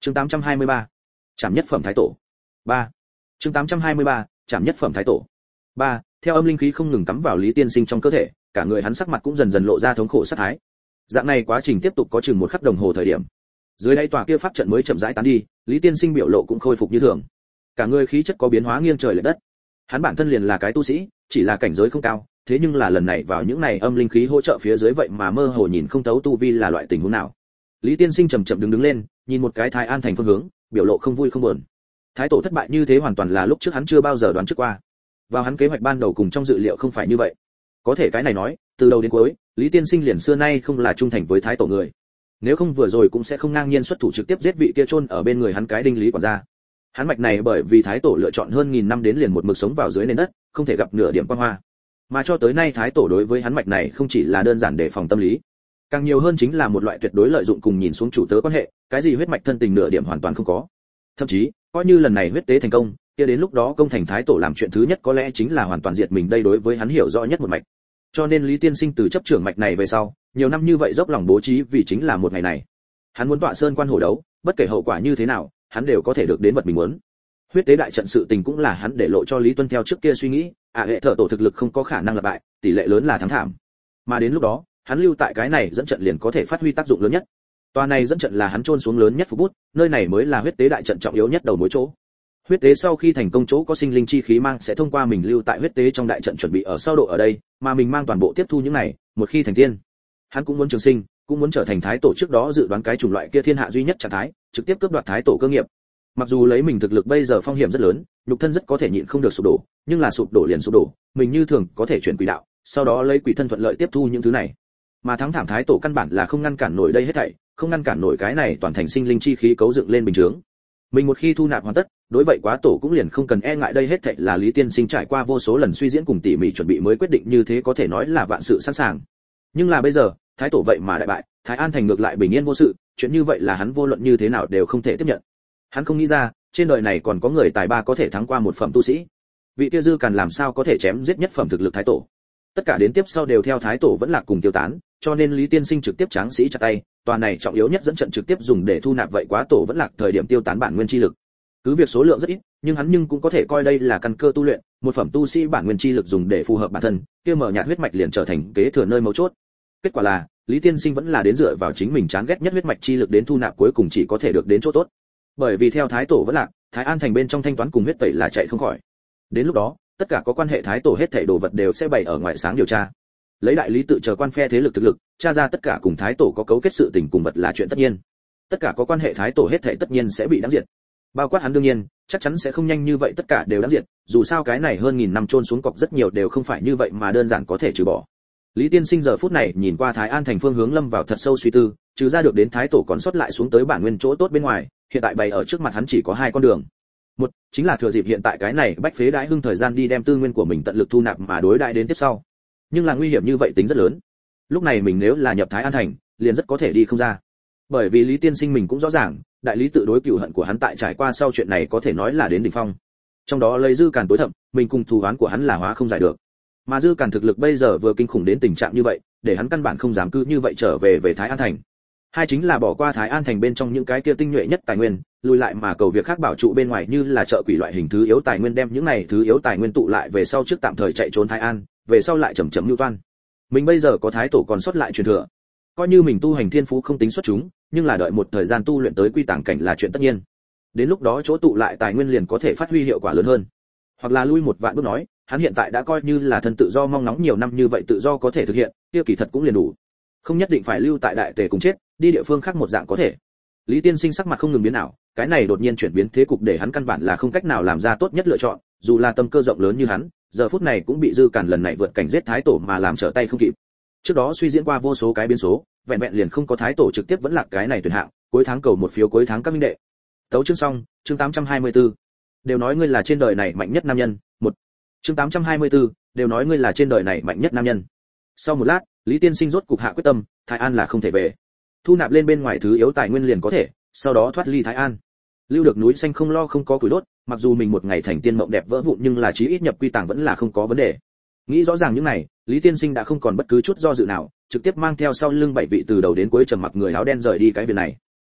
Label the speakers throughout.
Speaker 1: Chương 823. Trảm nhất phẩm thái tổ. 3. Chương 823. Trảm nhất phẩm thái tổ. 3. Theo âm linh khí không ngừng cắm vào Lý Tiên Sinh trong cơ thể, cả người hắn sắc mặt cũng dần dần lộ ra thống khổ sát thái. Dạng này quá trình tiếp tục có chừng 1 khắc đồng hồ thời điểm. Dưới đáy tòa kia pháp trận mới chậm rãi tán đi, Lý Tiên Sinh biểu lộ cũng khôi phục như thường. Cả người khí chất có biến hóa nghiêng trời lệch đất. Hắn bản thân liền là cái tu sĩ, chỉ là cảnh giới không cao, thế nhưng là lần này vào những này âm linh khí hỗ trợ phía dưới vậy mà mơ hồ nhìn không thấu tu vi là loại tình huống nào. Lý Tiên Sinh chậm chậm đứng lên, nhìn một cái Thái An thành phương hướng, biểu lộ không vui không buồn. Thái tổ thất bại như thế hoàn toàn là lúc trước hắn chưa bao giờ đoán trước qua. Vào hắn kế hoạch ban đầu cùng trong dự liệu không phải như vậy. Có thể cái này nói, từ đầu đến cuối, Lý Tiên Sinh liền xưa nay không là trung thành với Thái tổ người. Nếu không vừa rồi cũng sẽ không ngang nhiên xuất thủ trực tiếp giết vị kia chôn ở bên người hắn cái đinh lý quản gia. Hắn mạch này bởi vì Thái tổ lựa chọn hơn 1000 năm đến liền một mực sống vào dưới nền đất, không thể gặp nửa điểm quang hoa. Mà cho tới nay Thái tổ đối với hắn mạch này không chỉ là đơn giản để phòng tâm lý, càng nhiều hơn chính là một loại tuyệt đối lợi dụng cùng nhìn xuống chủ tớ quan hệ, cái gì huyết mạch thân tình nửa điểm hoàn toàn không có. Thậm chí, coi như lần này huyết tế thành công, kia đến lúc đó công thành Thái tổ làm chuyện thứ nhất có lẽ chính là hoàn toàn diệt mình, đây đối với hắn hiểu rõ nhất một mạch. Cho nên Lý Tiên Sinh từ chấp trưởng mạch này về sau, nhiều năm như vậy dốc lòng bố trí vì chính là một ngày này. Hắn muốn tọa sơn quan hổ đấu, bất kể hậu quả như thế nào, hắn đều có thể được đến vật mình muốn. Huyết tế đại trận sự tình cũng là hắn để lộ cho Lý Tuân theo trước kia suy nghĩ, hệ thợ tổ thực lực không có khả năng lặp bại, tỷ lệ lớn là thắng thảm. Mà đến lúc đó, hắn lưu tại cái này dẫn trận liền có thể phát huy tác dụng lớn nhất. Tòa này dẫn trận là hắn chôn xuống lớn nhất phục bút, nơi này mới là huyết tế đại trận trọng yếu nhất đầu mối chỗ. Huyết tế sau khi thành công chỗ có sinh linh chi khí mang sẽ thông qua mình lưu tại huyết tế trong đại trận chuẩn bị ở sau độ ở đây, mà mình mang toàn bộ tiếp thu những này, một khi thành tiên, hắn cũng muốn trường sinh, cũng muốn trở thành thái tổ trước đó dự đoán cái chủng loại kia thiên hạ duy nhất trạng thái, trực tiếp cướp đoạt thái tổ cơ nghiệp. Mặc dù lấy mình thực lực bây giờ phong hiểm rất lớn, nhục thân rất có thể nhịn không được sụp đổ, nhưng là sụp đổ liền sụp đổ, mình như thường có thể chuyển quỷ đạo, sau đó lấy quỷ thân thuận lợi tiếp thu những thứ này. Mà thắng thảm thái tổ căn bản là không ngăn cản nổi đây hết thảy, không ngăn cản nổi cái này toàn thành sinh linh chi khí cấu dựng lên bình chướng. Mình một khi thu nạp hoàn tất, đối vậy quá tổ cũng liền không cần e ngại, đây hết thảy là Lý Tiên Sinh trải qua vô số lần suy diễn cùng tỉ mỉ chuẩn bị mới quyết định như thế, có thể nói là vạn sự sẵn sàng. Nhưng là bây giờ, thái tổ vậy mà đại bại, Thái An thành ngược lại bình yên vô sự, chuyện như vậy là hắn vô luận như thế nào đều không thể tiếp nhận. Hắn không nghĩ ra, trên đời này còn có người tài ba có thể thắng qua một phẩm tu sĩ. Vị kia Dư Càn làm sao có thể chém giết nhất phẩm thực lực thái tổ? Tất cả đến tiếp sau đều theo thái tổ vẫn là cùng tiêu tán, cho nên Lý Tiên Sinh trực tiếp tráng sĩ chặt tay, tòa này trọng yếu nhất dẫn trận trực tiếp dùng để thu nạp vậy quá tổ vẫn là thời điểm tiêu tán bản nguyên chi lực. Cứ việc số lượng rất ít, nhưng hắn cũng có thể coi đây là căn cơ tu luyện, một phẩm tu sĩ bản nguyên chi lực dùng để phù hợp bản thân, kia mở nhạt huyết mạch liền trở thành kế thừa nơi mấu chốt. Kết quả là, Lý Tiên Sinh vẫn là đến dựa vào chính mình chán ghét nhất huyết mạch chi lực đến thu nạp, cuối cùng chỉ có thể được đến chỗ tốt. Bởi vì theo thái tổ vẫn lạc, Thái An thành bên trong thanh toán cùng huyết tẩy là chạy không khỏi. Đến lúc đó, tất cả có quan hệ thái tổ hết thảy đồ vật đều sẽ bày ở ngoài sáng điều tra. Lấy đại lý tự chờ quan phe thế lực thực lực, tra ra tất cả cùng thái tổ có cấu kết sự tình cùng vật là chuyện tất nhiên. Tất cả có quan hệ thái tổ hết thảy tất nhiên sẽ bị đánh diệt. Bao quát hắn đương nhiên, chắc chắn sẽ không nhanh như vậy tất cả đều đánh diệt, dù sao cái này hơn 1000 năm chôn xuống cọc rất nhiều đều không phải như vậy mà đơn giản có thể trừ bỏ. Lý Tiên Sinh giờ phút này nhìn qua Thái An thành phương hướng lâm vào thật sâu suy tư, trừ ra được đến thái tổ còn sót lại xuống tới bản nguyên chỗ tốt bên ngoài, hiện tại bày ở trước mặt hắn chỉ có 2 con đường. Một, chính là thừa dịp hiện tại cái này bách phế đãi hưng thời gian đi đem tư nguyên của mình tận lực thu nạp mà đối đãi đến tiếp sau. Nhưng là nguy hiểm như vậy tính rất lớn. Lúc này mình nếu là nhập Thái An thành, liền rất có thể đi không ra. Bởi vì Lý Tiên Sinh mình cũng rõ ràng, đại lý tự đối cừu hận của hắn tại trải qua sau chuyện này có thể nói là đến đỉnh phong. Trong đó lấy Dư Càn tối thậm, mình cùng thù oán của hắn là hóa không giải được. Mà Dư Càn thực lực bây giờ vừa kinh khủng đến tình trạng như vậy, để hắn căn bản không dám cứ như vậy trở về Thái An thành. Hai chính là bỏ qua Thái An thành bên trong những cái kia tinh nhuệ nhất tài nguyên, lùi lại mà cầu việc khác bảo trụ bên ngoài như là chợ quỷ loại hình thứ yếu tài nguyên, đem những này thứ yếu tài nguyên tụ lại về sau trước tạm thời chạy trốn Thái An, về sau lại chậm chậm lưu toan. Mình bây giờ có thái tổ còn sót lại truyền thừa, coi như mình tu hành thiên phú không tính xuất chúng, nhưng là đợi một thời gian tu luyện tới quy tàng cảnh là chuyện tất nhiên. Đến lúc đó chỗ tụ lại tài nguyên liền có thể phát huy hiệu quả lớn hơn. Hoặc là lui một vạn bước nói, hắn hiện tại đã coi như là thân tự do mong nóng nhiều năm như vậy tự do có thể thực hiện, kia kỳ thật cũng liền đủ. Không nhất định phải lưu tại đại tề cùng chết, đi địa phương khác một dạng có thể. Lý Tiên Sinh sắc mặt không ngừng biến ảo, cái này đột nhiên chuyển biến thế cục để hắn căn bản là không cách nào làm ra tốt nhất lựa chọn, dù là tâm cơ rộng lớn như hắn, giờ phút này cũng bị Dư Càn lần này vượt cảnh giết thái tổ mà làm trở tay không kịp. Trước đó suy diễn qua vô số cái biến số, vẹn vẹn liền không có thái tổ trực tiếp vẫn là cái này tuyển hạng, cuối tháng cầu một phiếu cuối tháng các minh đệ. Tấu chương xong, chương 824. Đều nói ngươi là trên đời này mạnh nhất nam nhân, một. Chương 824, đều nói ngươi là trên đời này mạnh nhất nam nhân. Sau một lát, Lý Tiên Sinh rốt cục hạ quyết tâm, Thái An là không thể về. Thu nạp lên bên ngoài thứ yếu tài nguyên liền có thể, sau đó thoát ly Thái An. Lưu được núi xanh không lo không có củi đốt, mặc dù mình một ngày thành tiên mộng đẹp vỡ vụn nhưng là chí ít nhập quy tàng vẫn là không có vấn đề. Nghĩ rõ ràng những này, Lý Tiên Sinh đã không còn bất cứ chút do dự nào, trực tiếp mang theo sau lưng 7 vị từ đầu đến cuối trầm mặc người áo đen rời đi cái viện này.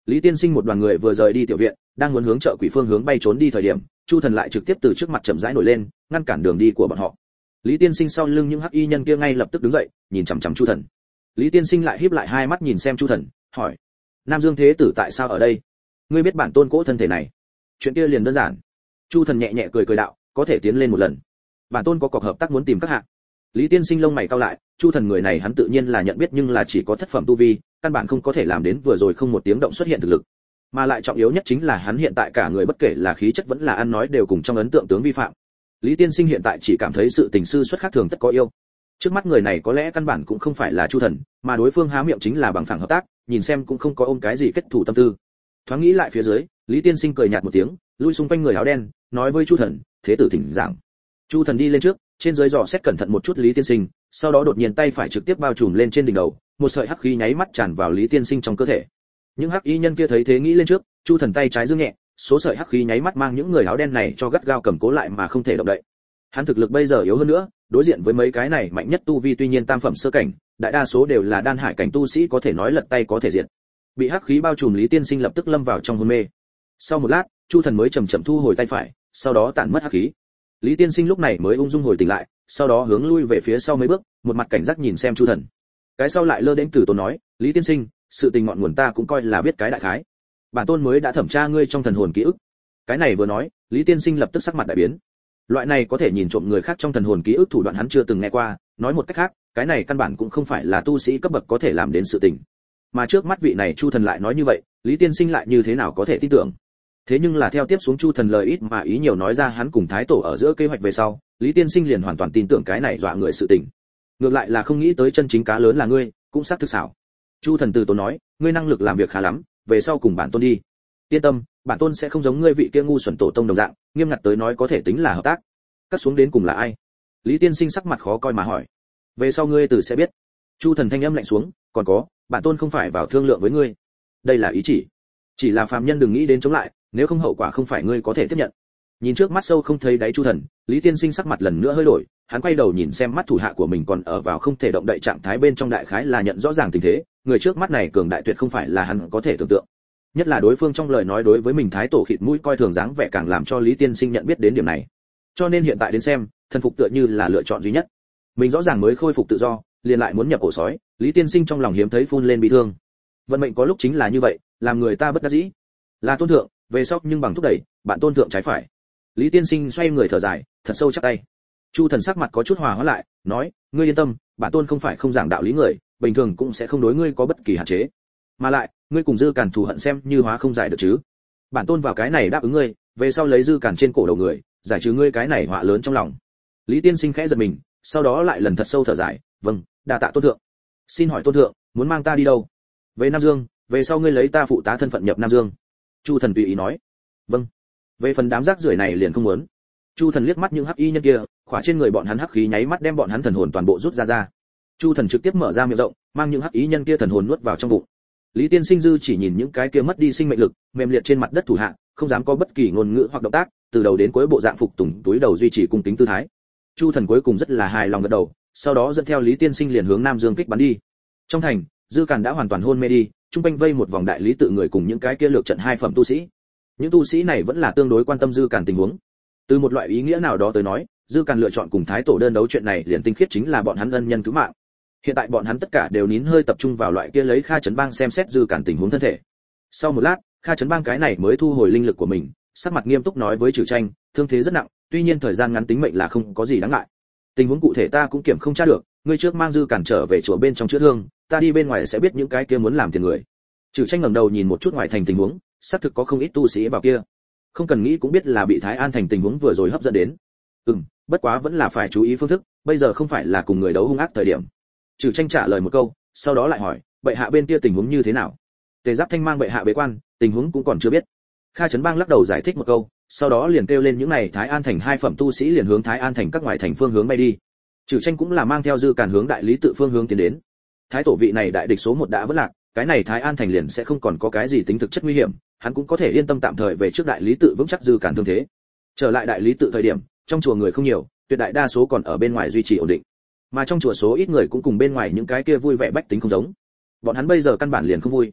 Speaker 1: Lý Tiên Sinh một đoàn người vừa rời đi tiểu viện, đang muốn hướng chợ quỷ phương hướng bay trốn đi thời điểm, Chu Thần lại trực tiếp từ trước mặt chậm rãi nổi lên, ngăn cản đường đi của bọn họ. Lý Tiên Sinh sau lưng những hắc y nhân kia ngay lập tức đứng dậy, nhìn chằm chằm Chu Thần. Lý Tiên Sinh lại híp lại hai mắt nhìn xem Chu Thần, hỏi: Nam Dương Thế Tử tại sao ở đây? Ngươi biết bản tôn cỗ thân thể này? Chuyện kia liền đơn giản. Chu Thần nhẹ nhẹ cười cười đạo: có thể tiến lên một lần. Bản tôn có cuộc hợp tác muốn tìm các hạ. Lý Tiên Sinh lông mày cau lại, Chu Thần người này hắn tự nhiên là nhận biết nhưng là chỉ có thất phẩm tu vi, căn bản không có thể làm đến vừa rồi không một tiếng động xuất hiện thực lực. Mà lại trọng yếu nhất chính là hắn hiện tại cả người bất kể là khí chất vẫn là ăn nói đều cùng trong ấn tượng tướng vi phạm. Lý Tiên Sinh hiện tại chỉ cảm thấy sự tình sư xuất khác thường tất có yêu. Trước mắt người này có lẽ căn bản cũng không phải là Chu Thần, mà đối phương há miệng chính là bằng phẳng hợp tác, nhìn xem cũng không có ôm cái gì kết thủ tâm tư. Thoáng nghĩ lại phía dưới, Lý Tiên Sinh cười nhạt một tiếng, lui xung quanh người áo đen, nói với Chu Thần: Thế tử thỉnh giảng. Chu Thần đi lên trước, trên dưới dò xét cẩn thận một chút Lý Tiên Sinh, sau đó đột nhiên tay phải trực tiếp bao trùm lên trên đỉnh đầu, một sợi hắc khí nháy mắt tràn vào Lý Tiên Sinh trong cơ thể. Những hắc y nhân kia thấy thế nghĩ lên trước, Chu Thần tay trái giương nhẹ, số sợi hắc khí nháy mắt mang những người áo đen này cho gắt gao cầm cố lại mà không thể động đậy. Hắn thực lực bây giờ yếu hơn nữa, đối diện với mấy cái này mạnh nhất tu vi tuy nhiên tam phẩm sơ cảnh, đại đa số đều là đan hải cảnh tu sĩ có thể nói lật tay có thể diệt. Bị hắc khí bao trùm Lý Tiên Sinh lập tức lâm vào trong hôn mê. Sau một lát, Chu Thần mới chậm chậm thu hồi tay phải, sau đó tản mất hắc khí. Lý Tiên Sinh lúc này mới ung dung hồi tỉnh lại, sau đó hướng lui về phía sau mấy bước, một mặt cảnh giác nhìn xem Chu Thần. Cái sau lại lơ đễnh từ tốn nói: Lý Tiên Sinh, sự tình ngọn nguồn ta cũng coi là biết cái đại khái. Bản tôn mới đã thẩm tra ngươi trong thần hồn ký ức. Cái này vừa nói, Lý Tiên Sinh lập tức sắc mặt đại biến. Loại này có thể nhìn trộm người khác trong thần hồn ký ức thủ đoạn hắn chưa từng nghe qua, nói một cách khác, cái này căn bản cũng không phải là tu sĩ cấp bậc có thể làm đến sự tình. Mà trước mắt vị này Chu Thần lại nói như vậy, Lý Tiên Sinh lại như thế nào có thể tin tưởng? Thế nhưng là theo tiếp xuống Chu Thần lời ít mà ý nhiều nói ra hắn cùng Thái Tổ ở giữa kế hoạch về sau, Lý Tiên Sinh liền hoàn toàn tin tưởng cái này dọa người sự tình. Ngược lại là không nghĩ tới chân chính cá lớn là ngươi, cũng xác thực xảo. Chu Thần từ tốn nói: ngươi năng lực làm việc khá lắm, về sau cùng bản tôn đi. Yên tâm, bản tôn sẽ không giống ngươi vị kia ngu xuẩn tổ tông đồng dạng, nghiêm ngặt tới nói có thể tính là hợp tác. Cắt xuống đến cùng là ai? Lý Tiên Sinh sắc mặt khó coi mà hỏi. Về sau ngươi từ sẽ biết. Chu Thần thanh âm lạnh xuống: còn có, bản tôn không phải vào thương lượng với ngươi. Đây là ý chỉ là phàm nhân đừng nghĩ đến chống lại, nếu không hậu quả không phải ngươi có thể tiếp nhận. Nhìn trước mắt sâu không thấy đáy Chu Thần, Lý Tiên Sinh sắc mặt lần nữa hơi đổi, hắn quay đầu nhìn xem mắt thủ hạ của mình còn ở vào không thể động đậy trạng thái bên trong, đại khái là nhận rõ ràng tình thế, người trước mắt này cường đại tuyệt không phải là hắn có thể tưởng tượng. Nhất là đối phương trong lời nói đối với mình Thái Tổ khịt mũi coi thường dáng vẻ càng làm cho Lý Tiên Sinh nhận biết đến điểm này. Cho nên hiện tại đến xem, thần phục tựa như là lựa chọn duy nhất. Mình rõ ràng mới khôi phục tự do, liền lại muốn nhập ổ sói, Lý Tiên Sinh trong lòng hiếm thấy phun lên bi thương. Vận mệnh có lúc chính là như vậy, làm người ta bất đắc dĩ. Là tôn thượng, về sau nhưng bằng thúc đẩy, bạn tôn thượng trái phải. Lý Tiên Sinh xoay người thở dài, thật sâu chắp tay. Chu Thần sắc mặt có chút hòa hóa lại, nói: ngươi yên tâm, bản tôn không phải không giảng đạo lý người, bình thường cũng sẽ không đối ngươi có bất kỳ hạn chế. Mà lại, ngươi cùng Dư Càn thù hận xem như hóa không giải được chứ? Bản tôn vào cái này đáp ứng ngươi, về sau lấy Dư Càn trên cổ đầu người, giải trừ ngươi cái này họa lớn trong lòng. Lý Tiên Sinh khẽ giật mình, sau đó lại lần thật sâu thở dài: vâng, đa tạ tôn thượng. Xin hỏi tôn thượng, muốn mang ta đi đâu? Về Nam Dương, về sau ngươi lấy ta phụ tá thân phận nhập Nam Dương. Chu Thần tùy ý nói. Vâng. Về phần đám rác rưởi này liền không muốn. Chu Thần liếc mắt những hắc y nhân kia, khỏa trên người bọn hắn hắc khí nháy mắt đem bọn hắn thần hồn toàn bộ rút ra. Chu Thần trực tiếp mở ra miệng rộng, mang những hắc y nhân kia thần hồn nuốt vào trong bụng. Lý Tiên Sinh dư chỉ nhìn những cái kia mất đi sinh mệnh lực, mềm liệt trên mặt đất thủ hạ, không dám có bất kỳ ngôn ngữ hoặc động tác, từ đầu đến cuối bộ dạng phục tùng túi đầu duy trì cung kính tư thái. Chu Thần cuối cùng rất là hài lòng gật đầu, sau đó dẫn theo Lý Tiên Sinh liền hướng Nam Dương kích bắn đi. Trong thành, Dư Càn đã hoàn toàn hôn mê đi, trung quanh vây một vòng đại lý tự người cùng những cái kia lược trận hai phẩm tu sĩ. Những tu sĩ này vẫn là tương đối quan tâm Dư Càn tình huống. Từ một loại ý nghĩa nào đó tới nói, Dư Càn lựa chọn cùng Thái Tổ đơn đấu chuyện này liền tinh khiết chính là bọn hắn ân nhân cứu mạng. Hiện tại bọn hắn tất cả đều nín hơi tập trung vào loại kia lấy Kha Trấn Bang xem xét Dư Càn tình huống thân thể. Sau một lát, Kha Trấn Bang cái này mới thu hồi linh lực của mình, sắc mặt nghiêm túc nói với Trử Tranh: thương thế rất nặng, tuy nhiên thời gian ngắn tính mệnh là không có gì đáng ngại. Tình huống cụ thể ta cũng kiểm không tra được, ngươi trước mang Dư Càn trở về chùa bên trong chữa thương, ta đi bên ngoài sẽ biết những cái kia muốn làm tiền người. Trử Tranh ngẩng đầu nhìn một chút ngoài thành tình huống, xác thực có không ít tu sĩ vào kia. Không cần nghĩ cũng biết là bị Thái An thành tình huống vừa rồi hấp dẫn đến. Bất quá vẫn là phải chú ý phương thức, bây giờ không phải là cùng người đấu hung ác thời điểm. Trử Tranh trả lời một câu, sau đó lại hỏi: bệ hạ bên kia tình huống như thế nào? Tề Giáp Thanh mang bệ hạ bế quan, tình huống cũng còn chưa biết. Kha Trấn Bang lắc đầu giải thích một câu, sau đó liền kêu lên những này Thái An thành hai phẩm tu sĩ liền hướng Thái An thành các ngoài thành phương hướng bay đi. Trử Tranh cũng là mang theo Dư Càn hướng đại lý tự phương hướng tiến đến. Thái Tổ vị này đại địch số 1 đã vỡ lạc, cái này Thái An thành liền sẽ không còn có cái gì tính thực chất nguy hiểm, hắn cũng có thể yên tâm tạm thời về trước đại lý tự vững chắc Dư Càn thương thế. Trở lại đại lý tự thời điểm, trong chùa người không nhiều, tuyệt đại đa số còn ở bên ngoài duy trì ổn định. Mà trong chùa số ít người cũng cùng bên ngoài những cái kia vui vẻ bách tính không giống. Bọn hắn bây giờ căn bản liền không vui.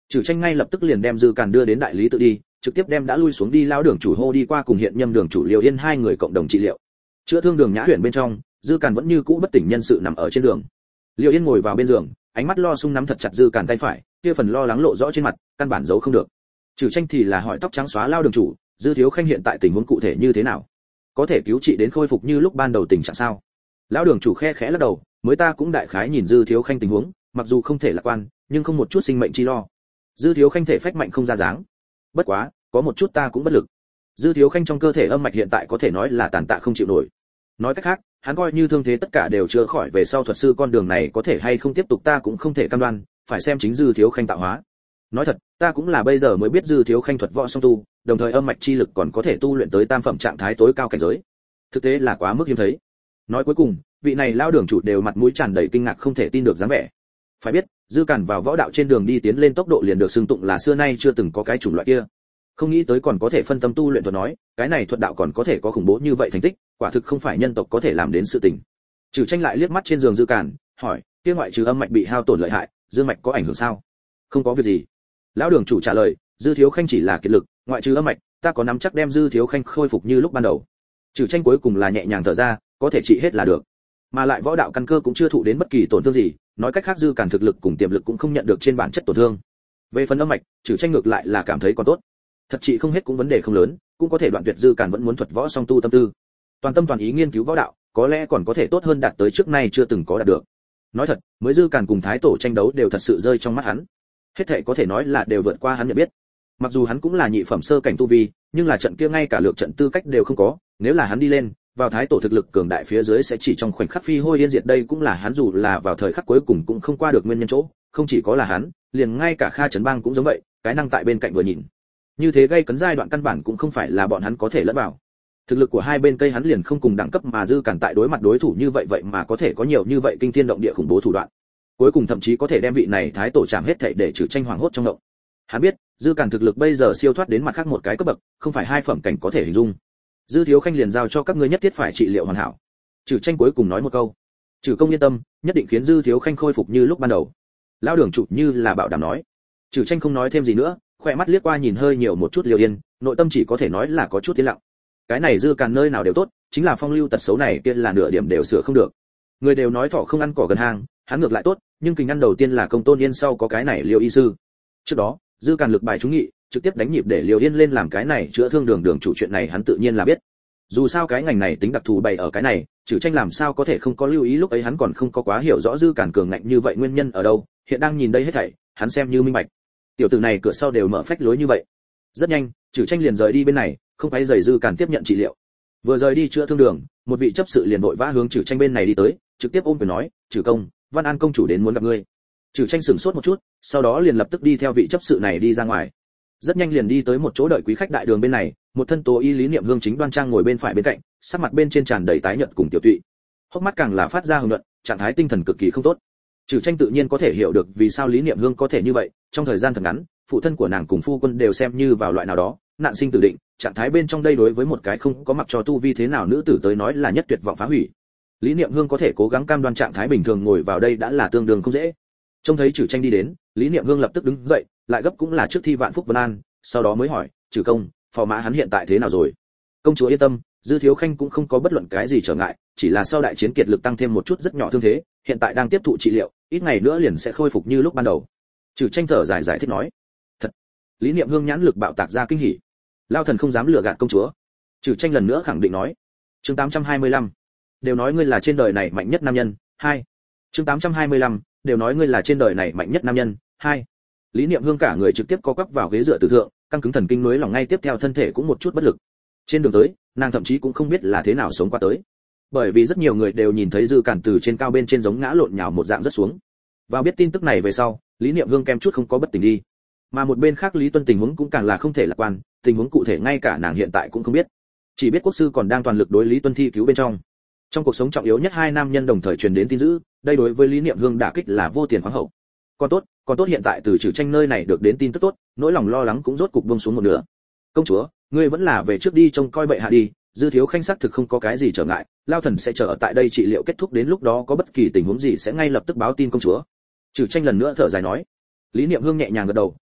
Speaker 1: Trừ Tranh ngay lập tức liền đem Dư Càn đưa đến đại lý tự đi, trực tiếp đem đã lui xuống đi lão đường chủ hô đi qua cùng hiện nhâm đường chủ Liêu Yên hai người cộng đồng trị liệu. Chữa thương đường Nhã Huyền bên trong, Dư Càn vẫn như cũ bất tỉnh nhân sự nằm ở trên giường. Liêu Yên ngồi vào bên giường, ánh mắt lo sung nắm thật chặt Dư Càn tay phải, kia phần lo lắng lộ rõ trên mặt, căn bản giấu không được. Trừ Tranh thì là hỏi tóc trắng xóa lão đường chủ, Dư thiếu khanh hiện tại tình huống cụ thể như thế nào? Có thể cứu trị đến khôi phục như lúc ban đầu tình trạng sao? Lão đường chủ khe khẽ lắc đầu, mới ta cũng đại khái nhìn Dư thiếu khanh tình huống, mặc dù không thể lạc quan, nhưng không một chút sinh mệnh chi lo. Dư thiếu khanh thể phách mạnh không ra dáng. Bất quá, có một chút ta cũng bất lực. Dư thiếu khanh trong cơ thể âm mạch hiện tại có thể nói là tàn tạ không chịu nổi. Nói cách khác, hắn coi như thương thế tất cả đều chữa khỏi về sau thuật sư con đường này có thể hay không tiếp tục ta cũng không thể cam đoan, phải xem chính Dư thiếu khanh tạo hóa. Nói thật, ta cũng là bây giờ mới biết Dư thiếu khanh thuật võ song tu, đồng thời âm mạch chi lực còn có thể tu luyện tới tam phẩm trạng thái tối cao cảnh giới. Thực tế là quá mức hiếm thấy. Nói cuối cùng, vị này lao đường chủ đều mặt mũi tràn đầy kinh ngạc không thể tin được dáng vẻ. Phải biết, Dư Càn vào võ đạo trên đường đi tiến lên tốc độ liền được xưng tụng là xưa nay chưa từng có cái chủng loại kia. Không nghĩ tới còn có thể phân tâm tu luyện thuật nói, cái này thuật đạo còn có thể có khủng bố như vậy thành tích, quả thực không phải nhân tộc có thể làm đến sự tình. Trừ Tranh lại liếc mắt trên giường Dư Càn, hỏi, kia ngoại trừ âm mạch bị hao tổn lợi hại, dương mạch có ảnh hưởng sao? Không có việc gì. Lão đường chủ trả lời, Dư thiếu khanh chỉ là kiệt lực, ngoại trừ âm mạch, ta có nắm chắc đem Dư thiếu khanh khôi phục như lúc ban đầu. Trừ Tranh cuối cùng là nhẹ nhàng thở ra, có thể trị hết là được. Mà lại võ đạo căn cơ cũng chưa thụ đến bất kỳ tổn thương gì, nói cách khác Dư Càn thực lực cùng tiềm lực cũng không nhận được trên bản chất tổn thương. Về phần âm mạch, Trừ Tranh ngược lại là cảm thấy còn tốt. Thật trị không hết cũng vấn đề không lớn, cũng có thể đoạn tuyệt Dư Càn vẫn muốn thuật võ song tu tâm tư. Toàn tâm toàn ý nghiên cứu võ đạo, có lẽ còn có thể tốt hơn đạt tới trước nay chưa từng có đạt được. Nói thật, mới Dư Càn cùng Thái Tổ tranh đấu đều thật sự rơi trong mắt hắn. Hết thảy có thể nói là đều vượt qua hắn nhận biết. Mặc dù hắn cũng là nhị phẩm sơ cảnh tu vi, nhưng là trận kia ngay cả lược trận tư cách đều không có, nếu là hắn đi lên, vào Thái Tổ thực lực cường đại phía dưới sẽ chỉ trong khoảnh khắc phi hôi yên diệt, đây cũng là hắn dù là vào thời khắc cuối cùng cũng không qua được nguyên nhân chỗ, không chỉ có là hắn, liền ngay cả Kha Trấn Bang cũng giống vậy, cái năng tại bên cạnh vừa nhìn. Như thế gây cấn giai đoạn căn bản cũng không phải là bọn hắn có thể lẫn vào. Thực lực của hai bên cây hắn liền không cùng đẳng cấp mà Dư Càn tại đối mặt đối thủ như vậy vậy mà có thể có nhiều như vậy kinh thiên động địa khủng bố thủ đoạn. Cuối cùng thậm chí có thể đem vị này Thái Tổ chạm hết thảy để Trừ Tranh hoảng hốt trong động. Hắn biết, Dư Càn thực lực bây giờ siêu thoát đến mặt khác một cái cấp bậc, không phải hai phẩm cảnh có thể hình dung. Dư thiếu khanh liền giao cho các ngươi nhất thiết phải trị liệu hoàn hảo. Trừ Tranh cuối cùng nói một câu. Trừ công yên tâm, nhất định khiến Dư thiếu khanh khôi phục như lúc ban đầu. Lão đường chủ như là bảo đảm nói. Trừ Tranh không nói thêm gì nữa, khỏe mắt liếc qua nhìn hơi nhiều một chút Liêu Yên, nội tâm chỉ có thể nói là có chút tiến lặng. Cái này Dư Càn nơi nào đều tốt, chính là phong lưu tật xấu này kia là nửa điểm đều sửa không được. Người đều nói thỏ không ăn cỏ gần hang, hắn ngược lại tốt, nhưng kình ăn đầu tiên là Công Tôn Yên, sau có cái này Liêu y sư. Trước đó, Dư Càn lực bài trúng nghị, trực tiếp đánh nhịp để Liêu Yên lên làm cái này chữa thương đường chủ, chuyện này hắn tự nhiên là biết. Dù sao cái ngành này tính đặc thù bày ở cái này, Trừ Tranh làm sao có thể không có lưu ý, lúc ấy hắn còn không có quá hiểu rõ Dư Càn cường ngạnh như vậy nguyên nhân ở đâu, hiện đang nhìn đây hết thảy, hắn xem như minh bạch. Tiểu tử này cửa sau đều mở phách lối như vậy. Rất nhanh, Trừ Tranh liền rời đi bên này, không phải giày Dư Càn tiếp nhận trị liệu. Vừa rời đi chữa thương đường, một vị chấp sự liền vội vã hướng Trừ Tranh bên này đi tới, trực tiếp ôm quyền nói, "Trừ công, Văn An công chủ đến muốn gặp ngươi." Trừ Tranh sửng sốt một chút, sau đó liền lập tức đi theo vị chấp sự này đi ra ngoài. Rất nhanh liền đi tới một chỗ đợi quý khách đại đường bên này, một thân tố y Lý Niệm Hương chính đoan trang ngồi bên phải bên cạnh, sắc mặt bên trên tràn đầy tái nhợt cùng tiểu tụy, hốc mắt càng là phát ra hồng nhuận, trạng thái tinh thần cực kỳ không tốt. Trừ Tranh tự nhiên có thể hiểu được vì sao Lý Niệm Hương có thể như vậy, trong thời gian thật ngắn, phụ thân của nàng cùng phu quân đều xem như vào loại nào đó, nạn sinh tử định, trạng thái bên trong đây đối với một cái không có mặc cho tu vi thế nào nữ tử tới nói là nhất tuyệt vọng phá hủy. Lý Niệm Hương có thể cố gắng cam đoan trạng thái bình thường ngồi vào đây đã là tương đương không dễ. Trông thấy Trừ Tranh đi đến, Lý Niệm Hương lập tức đứng dậy, lại gấp cũng là trước thi vạn phúc vân an, sau đó mới hỏi, "Trừ công, phò mã hắn hiện tại thế nào rồi?" "Công chúa yên tâm, Dư thiếu khanh cũng không có bất luận cái gì trở ngại, chỉ là sau đại chiến kiệt lực tăng thêm một chút rất nhỏ thương thế, hiện tại đang tiếp thụ trị liệu, ít ngày nữa liền sẽ khôi phục như lúc ban đầu." Trừ Tranh thở dài giải thích nói. "Thật?" Lý Niệm Hương nhãn lực bạo tạc ra kinh hỉ. "Lao thần không dám lừa gạt công chúa." Trừ Tranh lần nữa khẳng định nói. Chương 825. Đều nói ngươi là trên đời này mạnh nhất nam nhân, 2. Chương 825. Đều nói ngươi là trên đời này mạnh nhất nam nhân, 2. Lý Niệm Hương cả người trực tiếp co quắp vào ghế dựa tử thượng, căng cứng thần kinh nối lòng ngay tiếp theo thân thể cũng một chút bất lực. Trên đường tới, nàng thậm chí cũng không biết là thế nào sống qua tới. Bởi vì rất nhiều người đều nhìn thấy Dư Càn từ trên cao bên trên giống ngã lộn nhào một dạng rất xuống. Vào biết tin tức này về sau, Lý Niệm Hương kem chút không có bất tỉnh đi. Mà một bên khác Lý Tuân tình huống cũng càng là không thể lạc quan, tình huống cụ thể ngay cả nàng hiện tại cũng không biết. Chỉ biết quốc sư còn đang toàn lực đối Lý Tuân thi cứu bên trong. Trong cuộc sống trọng yếu nhất hai nam nhân đồng thời truyền đến tin dữ, đây đối với Lý Niệm Hương đả kích là vô tiền khoáng hậu. Còn tốt hiện tại từ Trừ Tranh nơi này được đến tin tức tốt, nỗi lòng lo lắng cũng rốt cục buông xuống một nửa. "Công chúa, ngươi vẫn là về trước đi trông coi bệ hạ đi, Dư thiếu khanh xác thực không có cái gì trở ngại, lao thần sẽ chờ ở tại đây trị liệu kết thúc, đến lúc đó có bất kỳ tình huống gì sẽ ngay lập tức báo tin công chúa." Trừ Tranh lần nữa thở dài nói. Lý Niệm Hương nhẹ nhàng gật đầu,